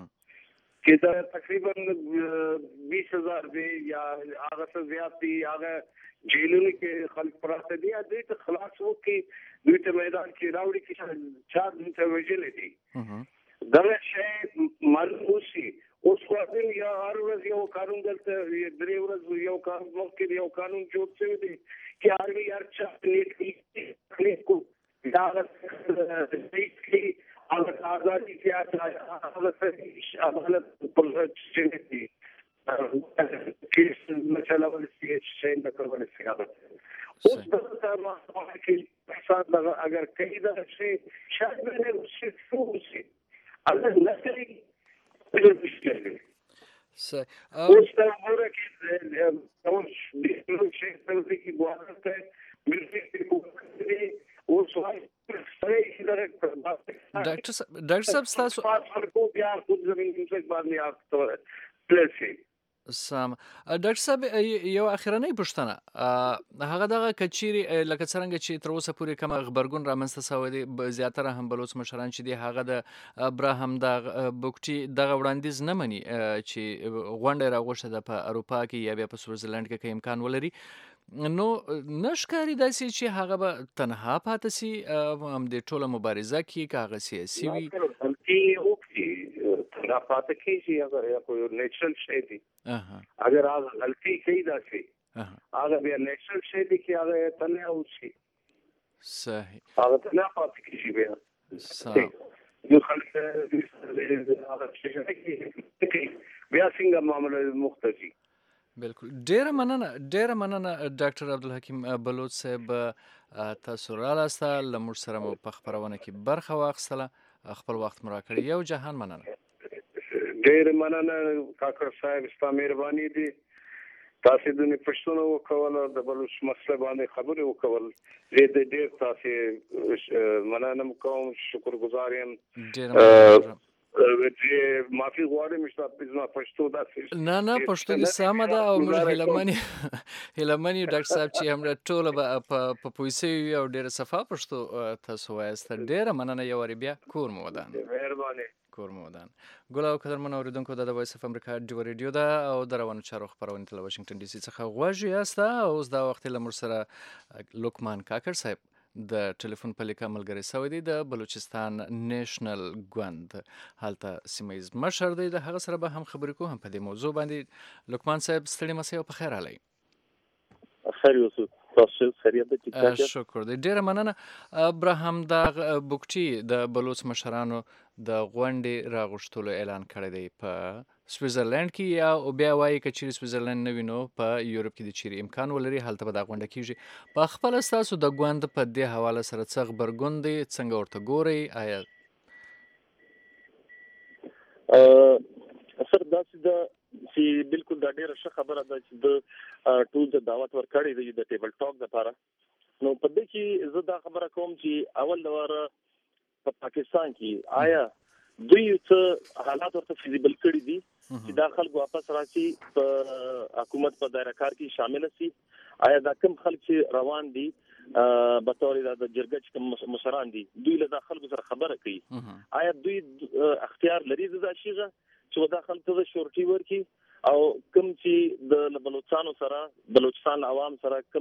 چې دا تقریبا بیس هزار دی یا هغه څه زیات دي، هغه جیلونو کې خلک پراته دي، دوی ته خلاص وکړي، دوی ته میدان کې راوړي چې چا دوی ته وژلي دي. دغه شی معلوم وشي. اوس خو یا هر ورځ یو قانون دلته درې ورځ یو قانون مخکې یو قانون جوړ شوی دی چې هر یو چا نیټ کو دا هغه هغه آزادی کې هغه څه عمل پر څه دي کیس مثلا ولسی شي نه کول شي. اوس دا ما کې حساب اگر کړي دا شي شاید نه شي شو شي الله نه کوي. اوس دا وګوره چې اوس د نو شي څه کې ګوانته ملي حکومت اوس وايي ډاکټر صاحب ډاکټر صاحب تاسو تاسو بیا خود زمين کې باندې اخته پلیسي سم ډاکټر صاحب یو اخرنۍ پوښتنه هغه دغه کچيري لکه څنګه چې تر اوسه پورې کوم خبرګون رامنځته شوی دی زیاتره هم بلوچ مشران چې دی هغه د ابراهام د بوکټي دغه وړاندیز نه مني چې غونډه راغوښته ده په اروپا کې یا بیا په سویټزرلند کې کې امکان ولري نو نشکاري داسې چې هغه به تنها پاتې سي هم د ټوله مبارزه کې کاغه سیاسي وي تنها پاتې کېږي اگر یا کوئی نیچرل شی دی اگر هغه غلطي کوي داسې هغه بیا نیچرل شی دی چې هغه تنها اوسي صحیح هغه تنها پاتې کېږي بیا صحیح یو خلک هغه شي بیا څنګه معاملې مختلفي بالکل ډیره مننه ډیره مننه ډاکټر عبدالحکیم بلوچ صاحب تاسو راغلاست له موږ سره مو په خبرونه کې برخه واخیستله خپل وخت مو راکړی یو جهان مننه ډیره مننه کاکړ صاحب ستاسو مهرباني دي تاسو د پښتون وکول د بلوچ مسله باندې خبرې وکول زه د ډیر تاسو مننه کوم شکر گزار یم ډیره چې معافي غواړم چې تاسو پښتو داسې نه نه پښتو دې سم ده او موږ هلمني هلمني ډاکټر صاحب چې هم ټوله په په پویسي او ډیره صفه پښتو تاسو وایست ډیره مننه یو ور بیا کور مو ودان مهرباني کور مو ودان ګل او قدر من اوریدونکو د وایس اف امریکا ډیو ریډیو ده او د روانو چارو خبرونه تل واشنگټن ډي سي څخه غواړي یاسته اوس دا وخت له مر سره لوکمان کاکر صاحب د ټلیفون په لیکه ملګری سوی دی د بلوچستان نیشنل ګوند هلته سیمایز مشر دی د هغه سره به هم خبرې کوو هم په دې موضوع باندې لوکمان صاحب ستړي مسئ او په خیر علي خیر یوسف تاسو خیریت دي شکر دی ډیره مننه ابراهام د بوکټي د بلوچ مشرانو د غونډې راغښتلو اعلان کړی دی په سویټزرلند کې یا او بیا وایي که چیرې سویټزرلند نه وي نو په یورپ کې د چیرې امکان ولري هلته به دا غونډه کیږي په خپله ستاسو د ګوند په دې حواله سره څه غبرګون دی څنګه ورته ګورئ آیا سر داسې ده چې بالکل دا ډېره ښه خبره ده چې د ټول د دعوت ورکړی دی د ټیبل ټاک لپاره نو په دې کې زه دا خبره کوم چې اول لپاره په پاکستان کې آیا دوی څه حالات ورته فیزیبل کړي دي چې دا خلک واپس راشي په حکومت په دایره کار کې شامل شي آیا دا کوم خلک چې روان دي به تور د جرګه چې مشران دي دوی له خلکو سره خبره کوي آیا دوی اختیار لري د شيغه چې دا خلک ته شورټي ورکي او کوم چې د بلوچستان سره بلوچستان عوام سره کوم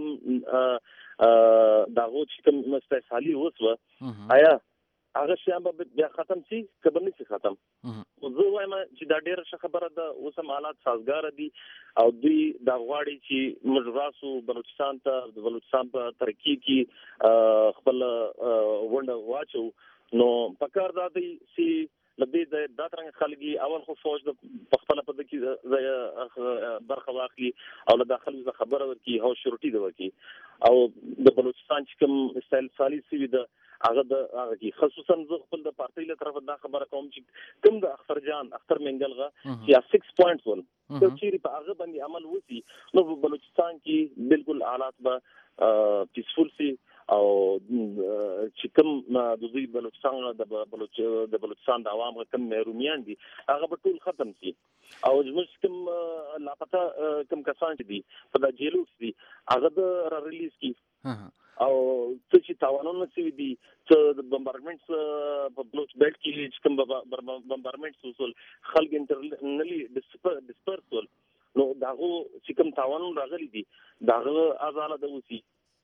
داغو چې کوم مستحصالي وسوه آیا هغه شیان به بیا ختم شي کبه نه شي ختم زه وایم چې دا ډیره ښه خبره ده اوس هم حالات سازګار دي او دوی دا غواړي چې موږ راسو بلوچستان ته د بلوچستان په ترقی کې خپل ونډه واچو نو پکار دا دی چې لدې د داترنګ خلګي اول خو فوج د خپل په دکی برخه واخلي او له داخلي خبره ورکی هو شروطي دی ورکی او د بلوچستان چې کوم استعمالي سوي د هغه د هغه کی خصوصا زه خپل د پارټي له طرف دا خبره کوم چې کوم د اختر جان اختر منګلغه چې سکس پوینټ ون چې چیرې په هغه باندې عمل وسی نو بلوچستان کې بالکل حالات به پیسفول سي او چې کوم د دوی بلوچستان د بلوچ د بلوچستان د عوام کوم محرومیان دي هغه به ټول ختم شي او زموږ کوم لاپتا کوم کسان دي په د جیلو دي هغه د ریلیز کی او څه چې تاوانونه سوي دي چې د بمبارمنټس په بلوچ بیلټ کې چې کوم بمبارمنټس وصول خلک انټرنلی ډسپرسول نو داغه چې کوم تاوانونه راغلي دي داغه ازاله د وسی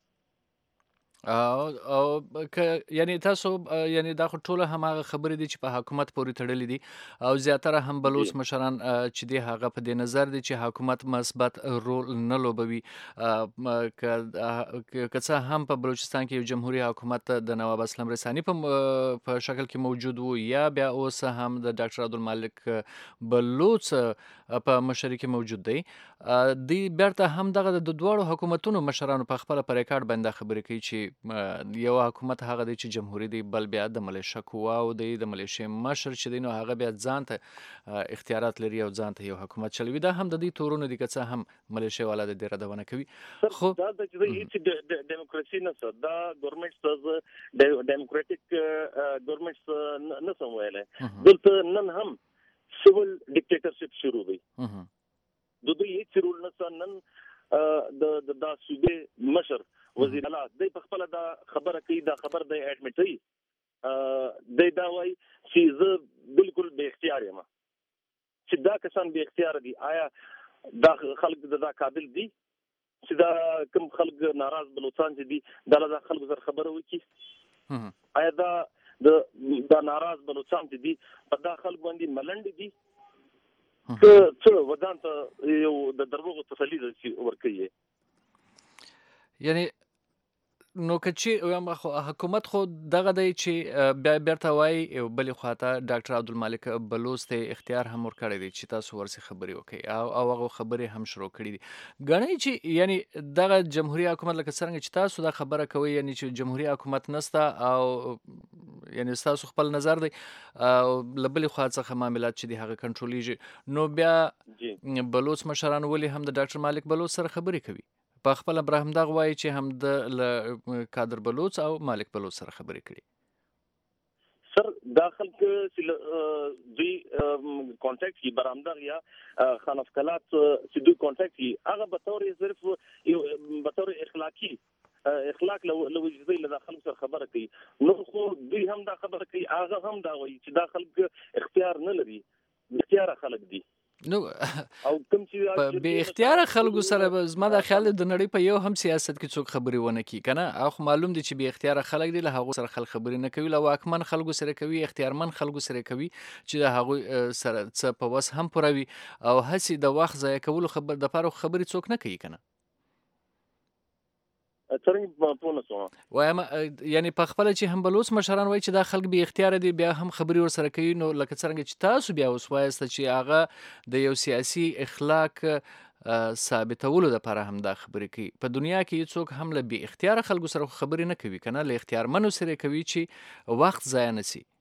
او او یعنی تاسو یعنی دا ټوله همغه خبرې دي چې په حکومت پورې تړلې دي او زیاتره هم بلوچ مشران چې دی هغه په دې نظر دي چې حکومت مثبت رول نه لوبوي که څه هم په بلوچستان کې یو جمهوریت حکومت د نواب اسلام رسانی په په شکل کې موجود وو یا بیا اوس هم د ډاکټر عبدالمالک بلوچ په مشرۍ کې موجود دی دی بیرته هم دغه د دوړو حکومتونو مشرانو په خپل پر ریکارډ باندې خبرې کوي چې چې یو حکومت هغه دی چې جمهوریت دی، بل بیا د ملیشه قواو دی، د ملیشې مشر چې دی نو هغه بیا ځان ته اختیارات لري او ځان ته یو حکومت چلوي. دا هم د دې تورونه دي که څه هم ملیشې والا د دې ردونه کوي. خو دا د چې ډیموکراسي نه څه دا ګورنمنت څه ډیموکراټیک ګورنمنت نه سم ویلای. دلته نن هم سیول ډیکټیټرشپ شروع دی. د دوی هیڅ رول نه نن د د د صوبې مشر وزیر اعلی د په خپل دا خبره کوي، دا خبر د اډمیټي د دا وایي چې زه بالکل بے اختیار یم، چې دا کسان بے اختیار دي. آیا دا خلک دا قابل دي چې دا کوم خلک ناراض بلوچستان چې دي دا د خلکو سره خبره وکړي؟ آیا دا د دا ناراض بلوچستان چې دي په دا خلک باندې ملنډ دي که څه ودان ته یو د دروغو تسلی ورکوي؟ یعنی نو که چې حکومت خو دغه دی چې بیا بیرته وایي بلې خواته ډاکټر عبدالمالک بلوچ ته اختیار هم ورکړی دی چې تاسو ورسې خبرې وکړئ او هغه خبرې هم شروع کړي دي. ګڼئ چې یعنی دغه جمهوري حکومت لکه څرنګه چې تاسو دا خبره کوئ یعنی چې جمهوري حکومت نسته او یعنی تاسو خپل نظر دی او له بلې خوا څخه معاملات چې دي هغه کنټرولیږي، نو بیا بلوچ مشران ولې هم د ډاکټر مالک بلوچ سره خبرې کوي؟ په خپل ابراهیم دغه وایي چې هم د کادر بلوچ او مالک بلوچ سره خبرې کړي. سر دا خلک چې دوی کانټیکټ کی برامدغ یا خانفکلات چې دوی کانټیکټ کی هغه به تور صرف یو به تور اخلاقی اخلاق له وجدي له داخل سره خبره کوي. نو خو دوی هم دا خبره کوي، هغه هم دا وایي چې دا خلک اختیار نه لري، اختیار خلک دي. نو په بې اختیاره خلکو سره زما دا خیال د نړۍ په یو هم سیاست کې څوک خبرې ونه کړي که نه. او معلوم دی چې بې اختیاره خلک دي، له هغو سره خلک خبرې نه کوي، له واکمن خلکو سره کوي، اختیارمن خلکو سره کوي چې د هغوی سره څه په وس هم پوره وي او هسې د وخت ضایع کولو خبر دپاره خبرې څوک نه کوي که نه. وایم یعنی په خپل چې هم بلوچ مشران وایي چې دا خلک بې اختیاره دي، بیا هم خبرې ورسره کوي. نو لکه څرنګه چې تاسو بیا اوس وایسته چې هغه د یو سیاسي اخلاق ثابتولو دپاره هم دا خبرې کوي. په دنیا کې څوک هم له بې اختیاره خلکو سره خبرې نه کوي که نه، له اختیارمنو سره کوي چې وخت ضایع نه سي.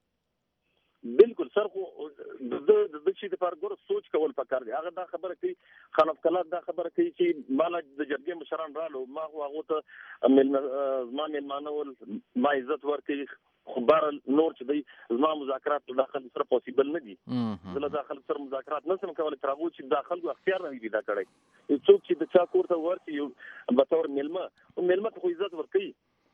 بالکل سر خو د د شي د پاره ګور سوچ کول پکار دی. هغه دا خبره کوي، خانف کلات دا خبره کوي چې مال د جرګې مشران رالو ما هغه ته مل زمان مانول ما عزت ورکړي، خو بار نور چې دی زما مذاکرات داخل سره پوسیبل نه دي. زله داخل سره مذاکرات نسم کولای تر هغه چې داخل کو اختیار نه دی دا کړی. څوک چې د چا کور ته ورته یو بطور ملما او ملما ته عزت ورکړي.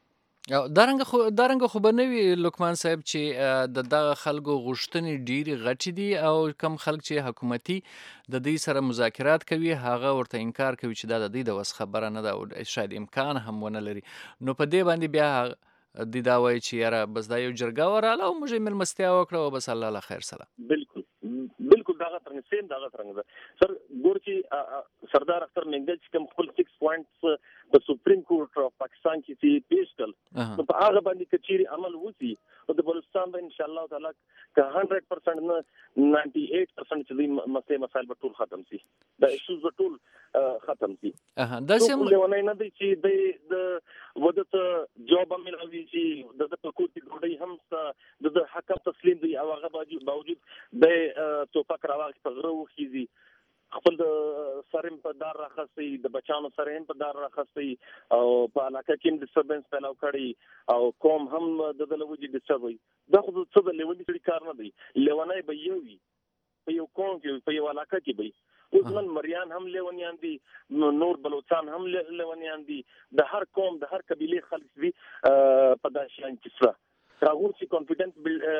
دارنګه خو دارنګه خو به نه وي لقمان صاحب چې د دغه خلکو غوښتنې ډېرې غټې دي او کم خلک چې حکومتي د دې سره مذاکرات کوي هغه ورته انکار کوي چې دا د دې د وس خبره نه ده او شاید امکان هم ونه لري. نو په دې باندې بیا دی دا وایي چې یاره بس دا یو جرګه وراله او موږ یې مېلمستیا وکړه او بس الله له خیر سره. بالکل بالکل دغه څنګه سیم دغه څنګه ده سر ګور چې سردار اختر منګل چې کوم خپل سکس پوینټس په سپریم کورټ اف پاکستان کې چې پیش کړل نو په هغه باندې کچيري عمل وسی او د بلوچستان به ان شاء الله تعالی که صد پرسنټ نه نائنټي ایټ پرسنټ چې مسله مسایل به ټول ختم شي، دا ایشوز به ټول ختم شي. دا سم ونه نه دي چې د ودته جواب ملوي چې د پکوټي ګډي هم د حق تسلیم دی او هغه باوجود د توپک راوغ په غرو خيزي خپل د سرم په دار راخستي، د بچانو سرهم په دار راخستي او په علاقه کې ډیسټربنس پیدا کړي او قوم هم د دلوجي ډیسټرب وي. دا خو څه د لیونی کړي کار نه دی، لیونای به یو وي په یو قوم کې په یو علاقه کې به اوس نن مریان هم لیونیان دي، نور بلوچستان هم لیونیان دي، د هر قوم د هر قبيله خلک دي په داشان کې سره راغور چې کانفیډنس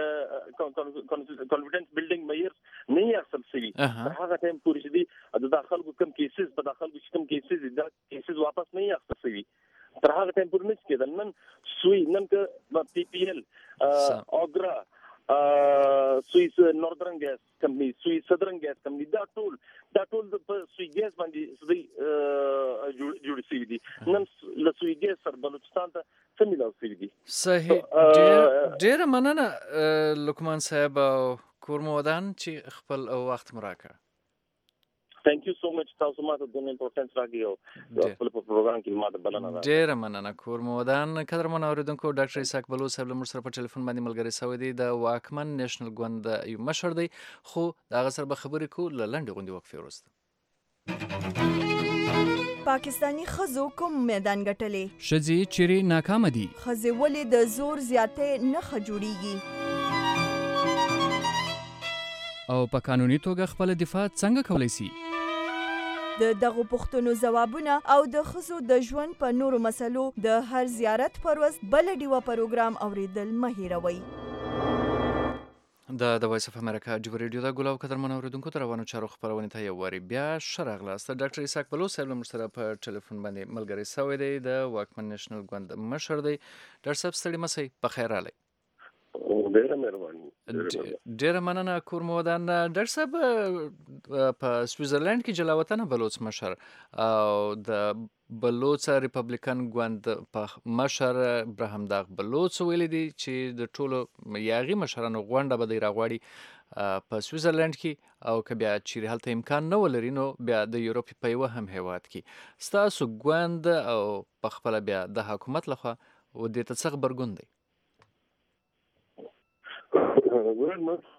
بل کانفیډنس بلډینګ مېر نه یې اصل سوي هغه ټایم پورې دي د داخل کوم کیسز په داخل کوم کیسز دا کیسز واپس نه یې اصل سوي تر هغه ټایم پورې نه کېدل. نن سوی نن ک پی پی ایل اوګرا سویس نوردرن ګیس کمپنی سویس سدرن ګیس کمپنی دا ټول دا ټول د سوی ګیس باندې سوی جوړ شوی دي. نن له سوی ګیس سره بلوچستان ته څه ملاو شوی دي. صحیح ډېر ډېر مننه لقمان صاحب او کورمودان چې خپل وخت مراکړه. ثانک یو سو مچ تاسو ماته د امپورټنس راکړی او خپل په پروګرام کې ماته بلنه راکړه. ډېره مننه کور مودان. قدرمن اوریدونکو ډاکټر اسحاق بلوچ صاحب له موږ سره په ټلیفون باندې ملګری شوی دی. د واکمن نېشنل ګوند یو مشر دی، خو د هغه سره به خبرې کوو له لنډې غونډې وقفې وروسته. پاکستانی ښځو کوم میدان ګټلې؟ ښځې چیرې ناکامه دي؟ ښځې ولې د زور زیاتۍ نښه جوړیږي؟ او په قانوني توګه خپل دفاع څنګه کولی سي؟ د دغو پوښتنو ځوابونه او د ښځو د ژوند په نورو مسلو د هر زیارت پر ورځ بله ډیوه پروګرام اوریدل مه هیروئ. د د وایس اف امریکا ډیو ریډیو د ګلاب قدرمن اوریدونکو ته روانو چارو خپرونې ته یو واري بیا ښه راغلاست. ډاکټر اسحاق بلوچ صاحب له موږ سره په ټلیفون باندې ملګری شوی دی، د واکمن نېشنل ګوند مشر دی. ډاکټر صاحب ستړي مه شئ، په خیر راغلی. ډېره مهرباني. ډېره مننه کور مودان. ډاکټر صاحب په سویزرلند کې جلاوطنه بلوچ مشر او د بلوچ ریپبلیکن ګوند په مشر ابراهیم داغ بلوچ ویلي دي چې د ټولو یاغي مشرانو غونډه به دی راغواړي په سویزرلند کې، او که بیا چیرې هلته امکان نه ولري نو بیا د یوروپ په یوه هم هیواد کې. ستاسو ګوند او په خپله بیا د حکومت لخوا و دې ته څه غبرګون دی؟ ګورن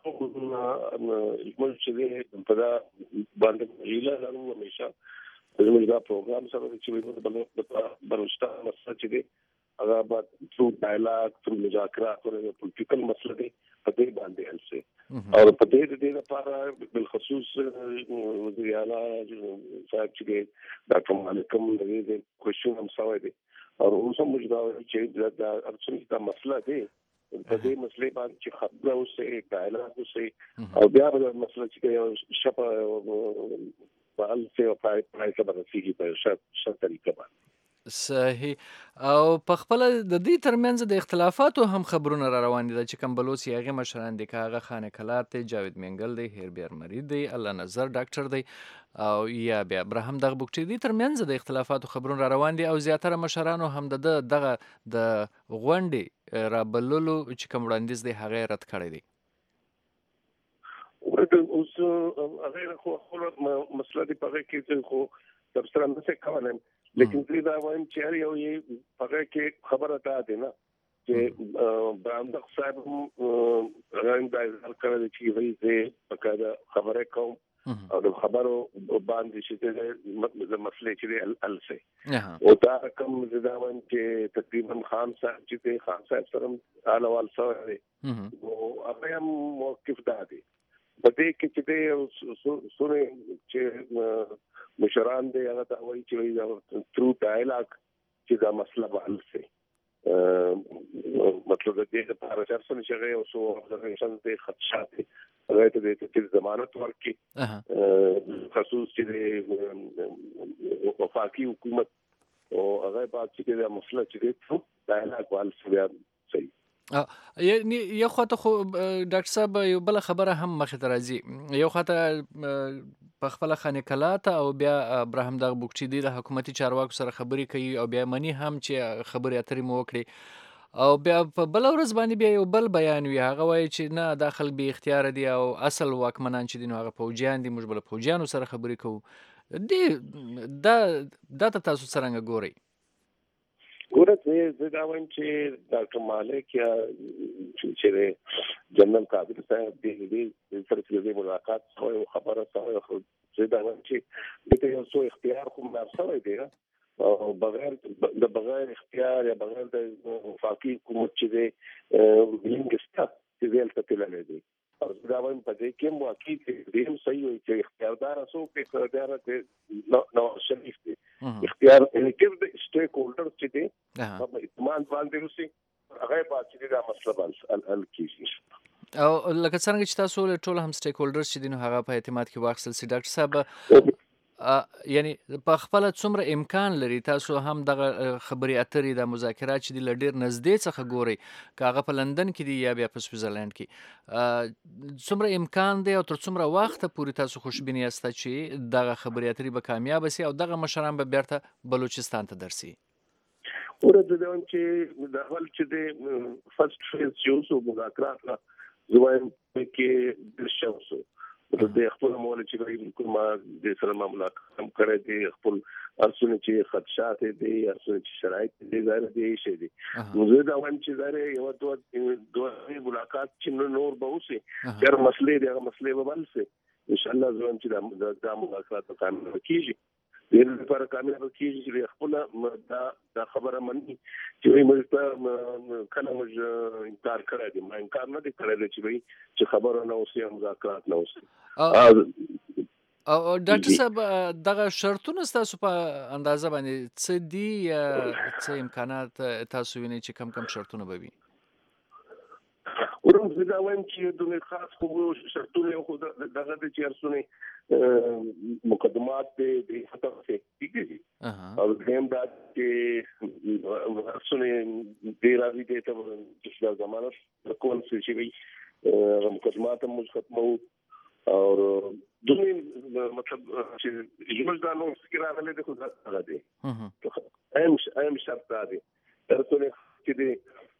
موږ چې په دا باندې هیله لرو همیشه زموږ دا پروګرام سره چې موږ د بلوچستان مسله چې دی هغه به تھرو ډایلاګ تھرو مذاکرات او پولیټیکل مسله دی په دې باندې حل شي. او په دې د لپاره بالخصوص وزیر اعلی صاحب چې ډاکټر مالکم د کوشش هم سوی دی او اوس هم موږ دا چې دا اصلي دا مسله دی په دې مسلې باندې چې خبره اوسه ډایلاګ اوسه او بیا به مسله چې یو شپه په الفه او پای پای کې به رسیږي په شت طریقه باندې. صحیح. او په خپل د دې ترمنځ د اختلافاتو هم خبرونه را روان دي چې کوم بلوچ یاغي مشران دي، که هغه خان کلات دی، جاوید منګل دی، هیربیر مرید دی، الله نظر ډاکټر دی او یا بیا ابراهیم دغه بوکټي دي. ترمنځ د اختلافاتو خبرونه را روان دي او زیاتره مشرانو هم د دغه د غونډې را بللو چې کوم وړاندیز دی هغه رد کړی دی. اوس هغه خو خپل مسله دی په کې خو تفسیر نه څه کولم، لیکن دې دا وایم چې هر یو یې هغه کې خبره ده دی نه چې براندق صاحب رایم دا کړل چې وایي زه پکاره خبره کوم او د خبرو باندې چې د مسلې چې السه او دا کوم دا وایم چې تقریبا خان صاحب چې خان صاحب سره اړوال سره او هغه هم موقف ده دی په دې کې چې سره چې مشران دی هغه ته وایي چې تھرو ډایلاګ چې دا مسله به حل شي. مطلب د دې لپاره چې څنګه چې یو څو ابزرویشن دی خدشات هغه ته د دې ضمانت ورکړي خصوص چې وفاقي حکومت او هغه بعد چې دا مسله چې دی ډایلاګ وال شي. یعنی یو خواته خو ډاکټر صاحب یو بل خبره هم مخې ته راځي، یو خواته په خپل خانه کلاته او بیا ابراهیم دغه بوکچي دی د حکومتي چارواکو سره خبرې کوي او بیا منی هم چې خبرې اترې مو وکړي او بیا په بل ورځ باندې بیا یو بل بیان وي هغه وایي چې نه داخل به اختیار دی او اصل واکمنان چې دي نو هغه فوجیان دي، موږ بل فوجیانو سره خبرې کوو. دی دا دا تاسو څنګه ګورئ؟ ګوره زه دا وایم چې ډاکټر مالک یا چې جنرال قادر صاحب دې دې سره چې ملاقات شوی او خبره شوی خو زه دا وایم چې دې یو څو اختیار خو مې شوی دی او بغیر د بغیر اختیار یا بغیر د وفاقي حکومت چې دی وینګستا چې ویل ته تللی دی او دا وایم په دې کې واقعي دې هم صحیح وي چې اختیاردار اسو په اختیار ته نو شریف دی اختیار الیکټیو د سټیک هولډرز چې دی په اعتماد باندې روسي هغه په چې دا مسله باندې ال کیږي او لکه څنګه چې تاسو ټول هم سټیک هولډرز چې دي نو هغه په اعتماد کې واخیستل سي. ډاکټر صاحب یعنی په خپل څومره امکان لري تاسو هم دغه خبرې اترې د مذاکرات چې د لډیر نږدې څخه ګوري که هغه په لندن کې دی یا بیا په سویزرلند کې څومره امکان دی او تر څومره وخت پورې تاسو خوشبین یاست چې دغه خبرې اترې به کامیاب شي او دغه مشران به بیرته بلوچستان ته درسي؟ ورته دا چې د اول چې د فرست فیز یو څو مذاکرات لا زوایم کې د شوسو د خپل مول چې کومه د سره معاملات هم کړی دی خپل ارسونه چې خدشات دي ارسونه چې شرایط دي ظاهر دي شي دي نو زه دا وایم چې ظاهر یو دوه دوه ملاقات چې نور به وشي هر مسلې دی هغه مسلې به بل شي ان شاء الله زه هم چې دا ملاقات کامیاب کیږي د لپاره کامیاب کیږي چې خپل دا دا خبره مني چې موږ په کله موږ انکار کړی دی ما انکار نه دی کړی چې چې خبره نه اوسي مذاکرات نه اوسي او ډاکټر صاحب دغه شرطونه تاسو په اندازه باندې څه دي څه امکانات تاسو وینئ چې کم کم شرطونه به وي ورم زه دا وایم چې دوی خاص خو شرطونه خو دغه د چیرسونه مقدمات د ختم شي کیږي او دیم دا چې شرطونه د راځي د ته د زمانه کوم څه شي وي مقدمات هم ختمو اور دوی مطلب چې جمل دا نو فکر راغلی د خو دا دی اهم اهم شرط دی ترڅو چې د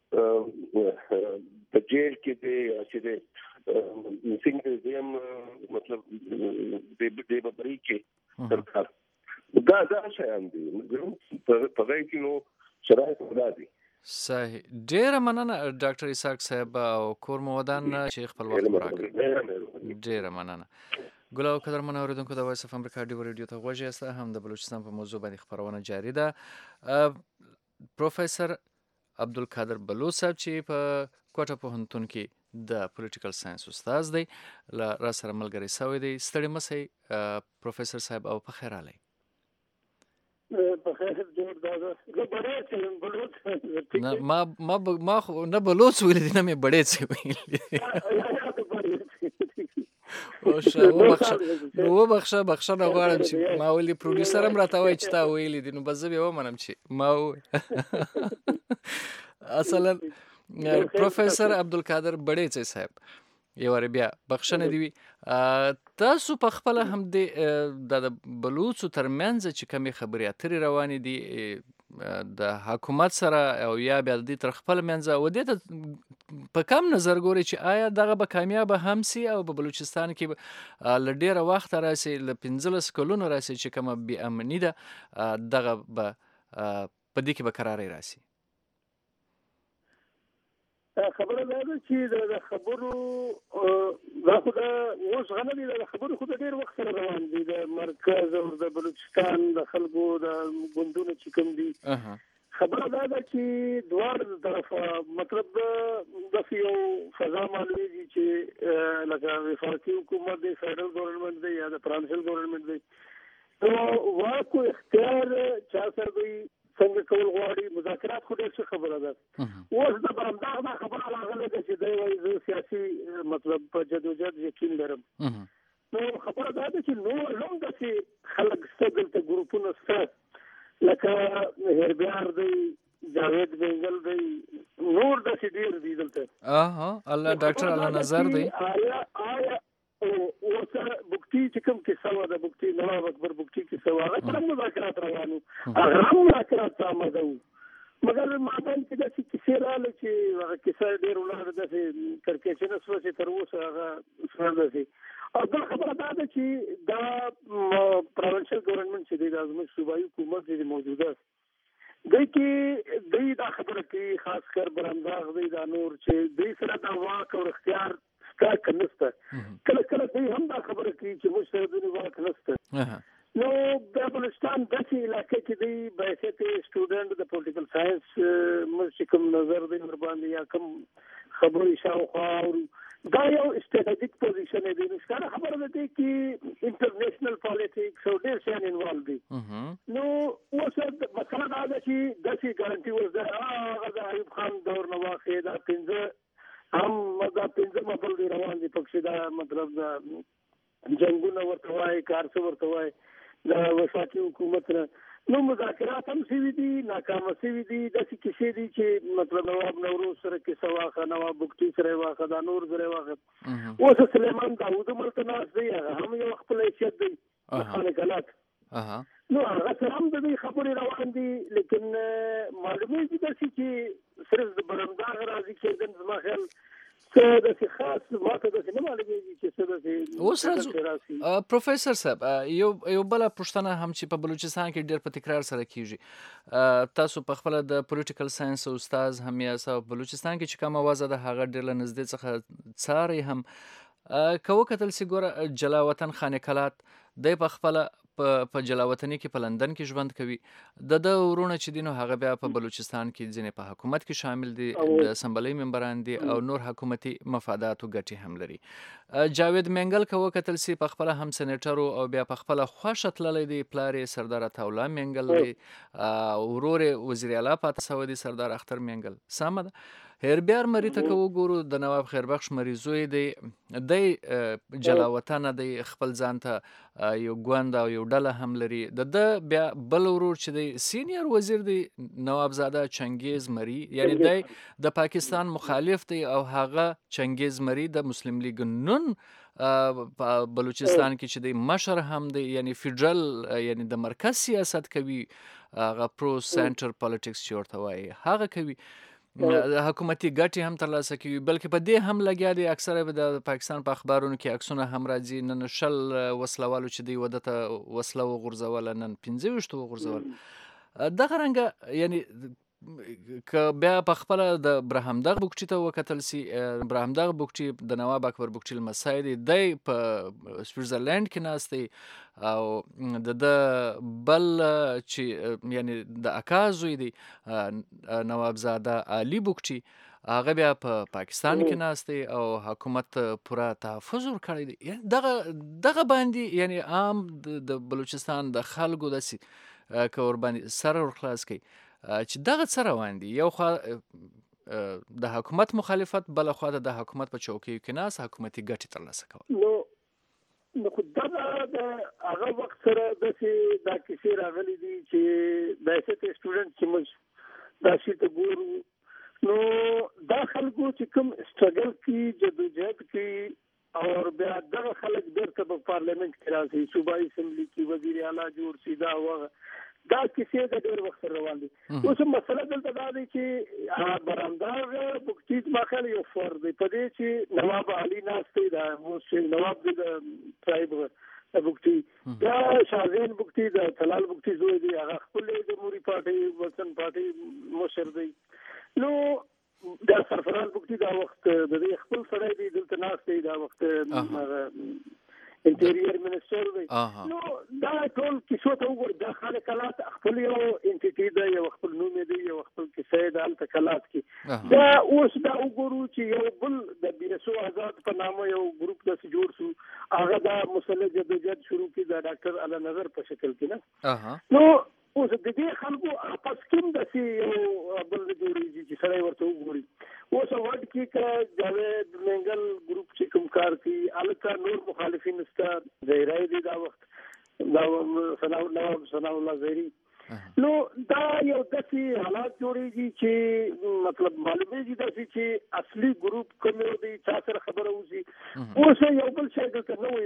په جیل کې دی چې د څنګه زم مطلب د د بری کې سرکار دا دا شیان دي په هغه کې نو شرایط خدا دي صحیح ډیره مننه ډاکټر اسحاق صاحب او کور مو ودان چې خپل وخت راکړ ډیره مننه ګل او قدر من اوریدونکو د وایس اف امریکا ډیو ریډیو ته غوږی است هم د بلوچستان په موضوع باندې خبرونه جاری ده پروفیسور عبدالقادر بلوچ صاحب چې په کوټه پوهنتون کې د پولیټیکل ساينس استاد دی را سره ملګری شوی دی ستړي مسئ پروفیسور صاحب او په خیر علي په خیر جوړ دا زه بډې چې بلوچ نه ما ما ما نه بلوچ ویل دي نه مې بډې څه ویل او شاو بخښه نو بخښه بخښه نه غواړم چې ما ولې پروډوسر هم راته وایي چې تا ویلي دي نو بس زه به ومنم چې ما اصلا پروفیسور عبدالقادر بډې صاحب یو ور بیا بخښنه دی تاسو په خپل هم د بلوچو ترمنځ چې کمی خبرې اترې روانې دي د حکومت سره او یا بیا د تر خپل منځ و دې په کم نظر ګوري چې آیا دغه به کامیاب هم سي او په بلوچستان کې ل ډیره وخت راسي ل پنځلس کلونو راسي چې کومه بی امنی ده دغه به په دې کې به قرارې راسي خبره دا ده چې د خبرو دا خو د اوس غنه دي د خبرو خو د ډېر وخت سره روان دي د مرکز او د بلوچستان د خلکو د ګوندونو چې کوم دي خبره دا ده چې دوه طرفه مطلب د یو فضا معلومیږي چې لکه وفاقي حکومت دی فیډرل ګورنمنت دی یا د پرانشل ګورنمنت دی نو واکو اختیار چا سره دی څنګه کول غواړي مذاکرات خو ډېر څه خبره ده اوس د برنداغ دا خبره راغله چې دی وایي زه سیاسي مطلب په جدوجهد یقین لرم نو خبره دا ده چې نور هم داسې خلک شته دلته ګروپونه شته لکه هربیار دی جاوید بنګل دی نور داسې ډېر دي دلته الله ډاکټر الله نظر دی آیا آیا ورسره بوکتي چې کوم کیسه وه د بوکتي نواب اکبر بوکتي کیسه وه هغه سره مذاکرات روانو هغه هم مذاکرات ته آماده وو مګر ماته چې داسې کیسې راغلې چې هغه کیسه ډېر ولاړه داسې کړکېچنه شوه چې تر اوسه هغه سره داسې او بل خبره دا ده چې دا پروینشل ګورنمنټ چې دی دا زموږ صوبایي حکومت دی موجوده دی کې دی دا خبره کوي خاص کر برانداغ دی دا نور چې دی سره دا واک او اختیار کا کنسته کله کله دوی هم دا خبره کوي چې موږ سره دوی واک نشته نو د بلوچستان داسې علاقه کې دی بحیثیت سټوډنټ د پولیټیکل ساينس موږ کوم نظر دی ور باندې یا کوم خبرې شاوخوا دا یو استراتیجیک پوزیشن دی نو څنګه خبره ده چې انټرنیشنل پالیټکس او ډېر شان انوالو دي نو اوس مثلا دا چې داسې ګارانټي ورته هغه د ایوب خان دور نو واخې دا پنځه هم دا پنځه مبل دی روان دي پکې دا مطلب دا جنگونه ورته وایي کارڅه ورته وایي د وفاقي حکومت نه نو مذاکرات هم شوي دي ناکامه شوي دي داسې کیسې دي چې مطلب نواب نوروز سره کیسه واخه نواب بوکتي سره واخه دا نور سره واخه اوس سلیمان داود ملته ناست دی هغه هم یو خپل حیثیت دی خانقالات نو هغه سره هم د دې خبرې روان دي لیکن معلومه دي داسې چې صرف د برنداغ راځي کېدن زما خیال څه د خاص ماته د نه معلومیږي چې څه د اوس راځو پروفیسور صاحب یو یو بل پوښتنه هم چې په بلوچستان کې ډېر په تکرار سره کیږي تاسو په خپل د پولیټیکل ساينس استاد هم یاست او بلوچستان کې چې کومه وضع ده هغه ډېر له نږدې څخه څاري هم که وکتل سي ګوره جلاوطن خانقلات دی په خپل په جلاوطنۍ کې په لندن کې ژوند کوي د د ورونه چې دینو هغه بیا په بلوچستان کې ځینې په حکومت کې شامل دي د اسمبلی ممبران دي او نور حکومتي مفاداتو ګټې هم لري جاوید منګل که وکتل سي په خپل هم سېنیټر او بیا په خپل خوښه تللی دی پلار یې سردار عطاالله منګل دی ورور یې وزیر اعلی پاتې سوی دی سردار اختر منګل سمه ده هربیار مری ته که وګورو د نواب خیربخش مری زوی دی دی جلاوطنه دی خپل ځان ته یو ګوند او یو ډله هم لري د د بیا بل ورور چې دی سینیر وزیر دی نوابزاده چنګیز مری یعنی دی د پاکستان مخالف دی او هغه چنګیز مری د مسلم لیگ نون په بلوچستان کې چې دی مشر هم دی یعنی فیډرل یعنی د مرکز سیاست کوي هغه پرو سنټر پالیټکس چې ورته وایي هغه کوي حکومتي ګټې هم ترلاسه کوي بلکې په دې هم لګیا دي اکثره د پاکستان په اخبارونو کې عکسونه هم راځي نن شل وسلوالو چې دی وده ته وسله وغورځوله نن پنځه ویشت وغورځوله دغه رنګه یعنی که بیا په خپل د برهمدغ بوکچي ته وکتل سي برهمدغ بوکچي د نواب اکبر بوکچي لمسی دی دی په سویټزرلند کې ناست دی او د د بل چې یعنی د اکا زوی دی نوابزاده علي بوکچي هغه بیا په پاکستان کې ناست دی او حکومت پوره تحفظ ورکړی دی دغه دغه باندې یعنی عام د بلوچستان د خلکو داسې که ورباندې سر ورخلاص کوي چې دغه څه روان دي یو خوا د حکومت مخالفت بله خوا د حکومت په چوکیو کې ناست حکومتي ګټې ترلاسه کول نو نو خو دغه د هغه وخت سره داسې دا کیسې راغلي دي چې داسې سټوډنټ چې موږ داسې ته ګورو نو دا خلکو چې کوم سټرګل کوي جدوجہد کوي او بیا دغه خلک بیرته په پارلیمنت کې راځي صوبایي اسمبلی کې وزیر اعلی جوړ شي دا وغه دا کیسې د ډېر وخت روان دي اوس مسله دلته دا دی چې برهمدغ بوکچي ماخل یو فرد دی په دې چې نواب علي ناست دی دا اوس نواب د ټرایب بوکچي دا شاهزین بوکچي د طلال بوکچي زوی دی هغه خپل د جمهوریت پارټي وطن پارټي مشر دی نو دا سرفراز بوکچي دا وخت د دې خپل سره دی دلته ناست دی دا وخت انټیریر منسټر دی نو دا ټول کیسو ته وګور د خلکالات خپل یو انټیټی دی یو خپل نوم دی یو خپل کیسه د التکلات کې دا اوس دا وګورو چې یو بل د بیرسو آزاد په نامه یو ګروپ د جوړ شو هغه دا مسله جدوجہد شروع کی د ډاکټر اعلی نظر په شکل کې نه نو اوس د دې خلکو اپس کوم د سی یو بل جوړیږي چې سړی ورته وګوري اوس وړد کې ک جاوید منګل ګروپ چې کوم کار کوي الکا نور مخالفین استا زهرای دي دا وخت دا ثنا الله ثنا الله زهری نو دا یو داسې حالات جوړیږي چې مطلب معلومیږي داسې چې اصلي ګروپ کوم دی چا سره خبره وسی اوس یو بل شی دلته نو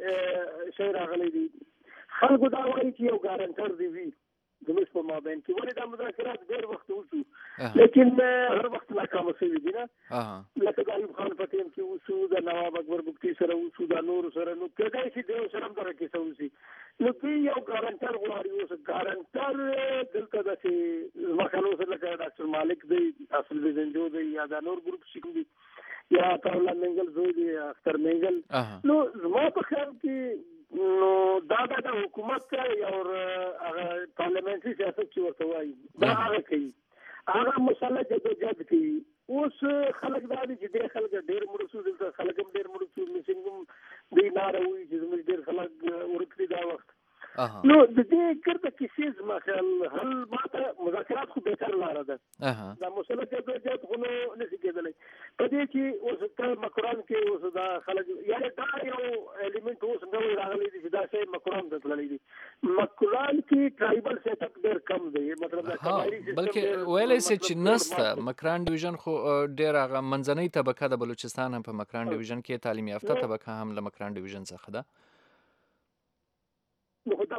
یو شی راغلی دی خلکو دا وایي چې یو ګارانټر دی وی زموږ په مابین کې ولې دا مذاکرات ډېر وخت وشو لیکن هر وخت ناکام شوي دي نه لکه د ایوب خان په ټیم کې وشو د نواب اکبر بوکچي سره وشو د نور سره نو کېدای شي د سره هم دغه کیسه وشي نو دوی یو ګارانټر غواړي اوس ګارانټر دلته داسې مخالو سره لکه ډاکټر مالک دی اصل ویزنجو دی یا د نور ګروپ شي دی یا عطاالله منګل زوی دی اختر منګل نو زما په خیال کې نو دا د حکومت یو هغه پارلیمنتري سیاست چې ورته وایي دا هغه کوي هغه مسله جدوجہد کوي اوس خلک دا دي چې ډېر خلک ډېر مړه شو دلته خلک هم ډېر مړه شو مسنګ هم دوی لاره وایي چې زموږ ډېر خلک ورکړي دا وخت نو د دې کرته کیسې زما خیال حل ماته مذاکرات خو بهتر لاره ده دا مسله جدوجہد خو نو نشي کېدلی په دې کې اوس ته مکران کې اوس دا خلک یعنی دا یو ایلیمنٹ اوس نو راغلی دی چې دا شی مکران ته تللی دی مکران کې ټرایبل سیټ اپ ډېر کم دی مطلب دا کمایي سیستم بلکې ویلای سي چې نسته مکران ډیویژن خو ډېر هغه منځنۍ طبقه د بلوچستان هم په مکران ډیویژن کې تعلیم یافته طبقه هم له مکران ډیویژن څخه ده نو دا وجه ده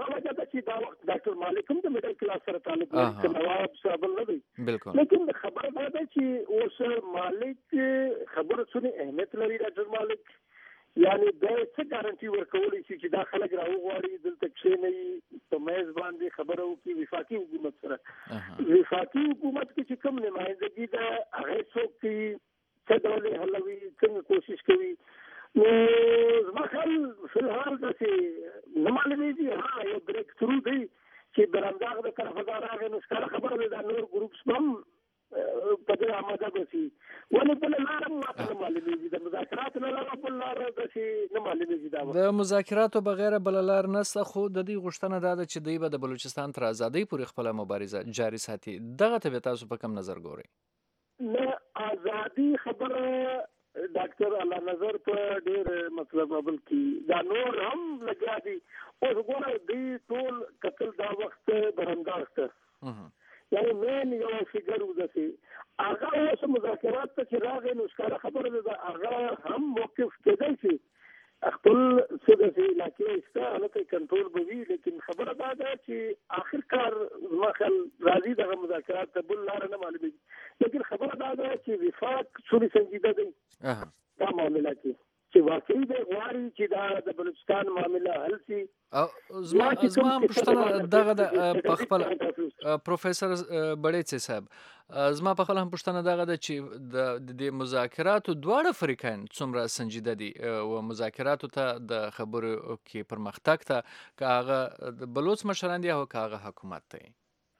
چې دا وخت ډاکټر مالک هم د میډل کلاس سره تعلق لري نواب صاحب نه دی بالکل لیکن خبر دا ده چې اوس مالک خبره څونه اهمیت لري ډاکټر مالک یعنی دا څه ګارانټي ورکولی شي چې دا خلک راوغواړي دلته کښېنوي په میز باندې خبره وکړي وفاقي حکومت سره وفاقي حکومت کې چې کوم نمایندګي ده هغه څوک کوي څه ډول یې حلوي څنګه کوشش کوي نو زما خیال فلحال داسې نه معلومېږي ها یو بریک تھرو دی چې برنداغ د طرفه راغی نو ښکاره خبره ده دا نور ګروپس هم په دې آماده بشي ولې بله لاره هم ماته نه معلومېږي د مذاکراتو نه علاوه بله لاره داسې نه معلومېږي دا د مذاکراتو بغیره بله لار نشته خو د دې غوښتنه دا ده چې دوی به د بلوچستان تر ازادۍ پورې خپله مبارزه جاري ساتي دغه ته به تاسو په کوم نظر ګورئ نه ازادي خبره ډاکټر الله نظر په ډېر مطلب ابل کې دا نور هم لګیا دي اوس ګوره دوی ټول کتل دا وخت برنداز ته یعنی مین یو فکر ودسي هغه اوس مذاکرات ته چې راغی نو ښکاره خبره ده هغه هم موقف کېدای شي خپل څه داسې علاقې شته هلته کنټرول به وي لیکن خبره دا ده چې آخر کار زما خیال راځي دغه مذاکرات ته بل لاره نه معلومېږي لیکن خبره دا ده چې وفاق څومره سنجیده دی دا معامله کې چې واقعي دی غواړي چې دا د بلوچستان معامله حل شي او زما زما هم پوښتنه دغه د په خپله پروفیسر بړیڅي صاحب زما په خپله هم پوښتنه دغه ده چې د دې مذاکراتو دواړه فریقین څومره سنجیده دي او مذاکراتو ته د خبرو کې پرمختګ ته که هغه د بلوچ مشران دي او که هغه حکومت دی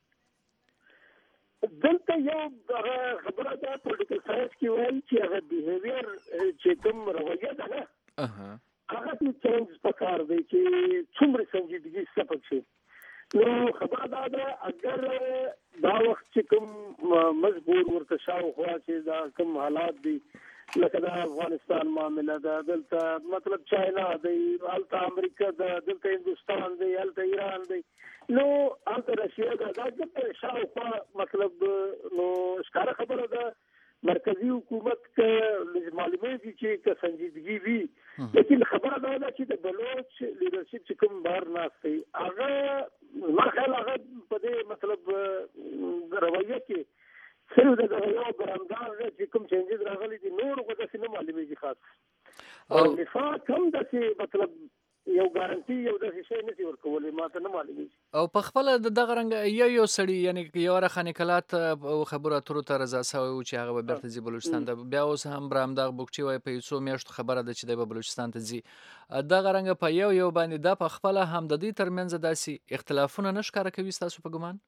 دلته یو هغه خبره ده پولیټیکل ساينس کې وایي چې هغه بیهیویر چې کوم رویه ده نه هغه کې چینج پکار دی چې څومره سنجیدګي شته پکې نو خبره دا ده اگر دا وخت چې کوم مجبور ورته شاوخوا چې دا کوم حالات دي لکه د افغانستان معامله ده دلته مطلب چاینا دی هلته امریکا ده دلته هندوستان دی هلته ایران دی نو هلته رشیا ده دا دلته شاوخوا مطلب نو ښکاره خبره ده مرکزی حکومت که معلومېږي چې که سنجیدګي وي لیکن خبره دا ده چې د بلوچ لیډرشپ چې کوم بهر ناست دی هغه زما خیال هغه په دې مطلب رویه کې صرف د دغه یو برانداز چې کوم چینجز راغلي دي نور خو داسې نه معلومېږي خاص او وفاق هم داسې مطلب یو ګارانټي یو داسې شی نشي ورکولی ماته نه معلومېږي او په خپله د دغه رنګه یو یو سړي یعنې یو واره خانقلات خبرو اترو ته رضا سوی و چې هغه به بېرته ځي بلوچستان ته بیا اوس هم برامداغ بوکچي وایي په یو څو میاشتو خبره ده چې دی به بلوچستان ته ځي دغه رنګه په یو یو باندې دا په خپله هم د دوی ترمنځ داسې اختلافونه نه ښکاره کوي ستاسو په ګمان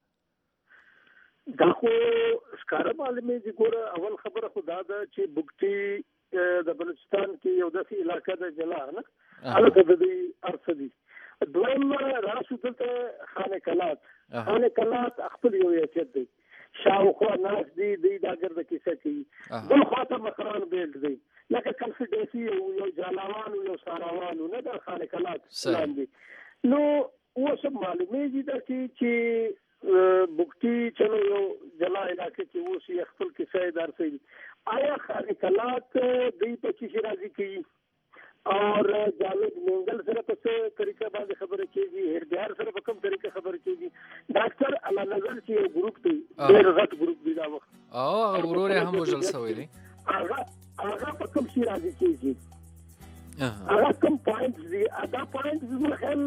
دا خو ښکاره معلومېږي ګوره اول خبره خو دا ده چې بوکچي د بلوچستان کې یو داسې علاقه ده جلا نه هلته د دوی ارڅه دي دویم راشو دلته خانقلات خانقلات خپل یو حیثیت دی شاوخوا ناست دي دوی دا ګرده کیسه کوي بل خوا ته مکران بیلټ دی لکه کنفیډنسي یو جالاوان یو ساراوان نه د خانقلات سلام دي نو اوس معلومېږي دا چې بوکټي چلو یو جلا علاقه کې اوس یې خپل کیسه دار سي آیا خانقلات دوی په کې راځي کوي اور جاوید منگل سره په څه طریقه باندې خبره کیږي هردیار سره په کوم طریقه خبره کیږي ډاکټر الله نظر چې یو ګروپ دی ډېر غټ ګروپ دی دا وخت او هغه ورور هم وژل شوی دی هغه هغه په کوم شي راځي کیږي هغه کوم پوینټس دي دا پوینټس زما خیال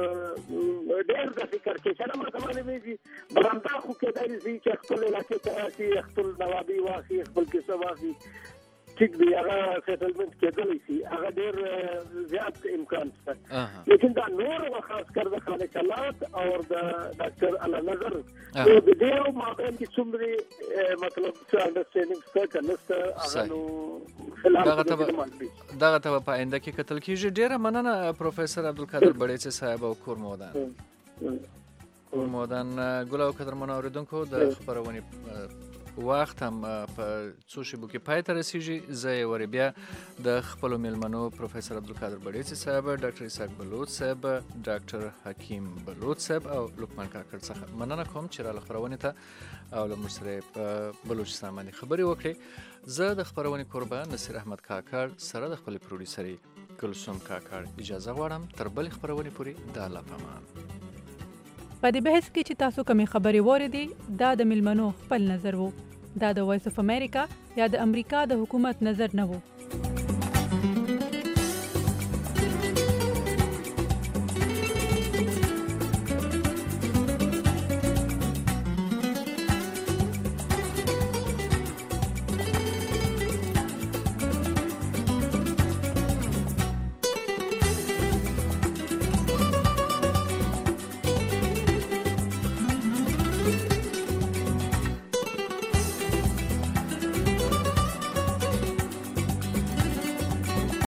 ډېر د فکر کې چې ما ته معلومېږي براندا خو کېدای شي چې خپل علاقې ته راشي خپل نوابي واخلي خپل کیسه واخلي ټیک دی هغه سیټلمنټ کېدلی شي هغه ډېر زیات امکان شته لیکن دا نور خاص کر د خانقلات او د ډاکټر الله نظر نو د دې مابین کې څومره مطلب څه انډرسټینډینګ شته که نشته هغه نو دغه ته په آینده کې کتل کېږي ډېره مننه پروفیسر عبدالقادر بړیڅي صاحب او کورمودان کورمودان ګل او قدرمنو اورېدونکو د خپرونې وخت هم په څو شیبو کې پای ته رسیږي زه یې ورې بیا د خپلو میلمنو پروفیسر عبدالقادر بړیڅي صاحب ډاکټر اسحاق بلوچ صاحب ډاکټر حکیم بلوچ صاحب او لقمان کاکړ څخه مننه کوم چې راله خپرونې ته او له موږ سره په بلوچستان باندې خبرې وکړې زه د خپرونې کوربه نصیر احمد کاکړ سره د خپلې پروډیوسرې کلثوم کاکړ اجازه غواړم تر بلې خپرونې پورې د الله په امان په دې بحث کې چې تاسو کومې خبرې واورېدې دا د ملمنو خپل نظر وو. دا د وایس اف امریکا یا د امریکا د حکومت نظر نه وو.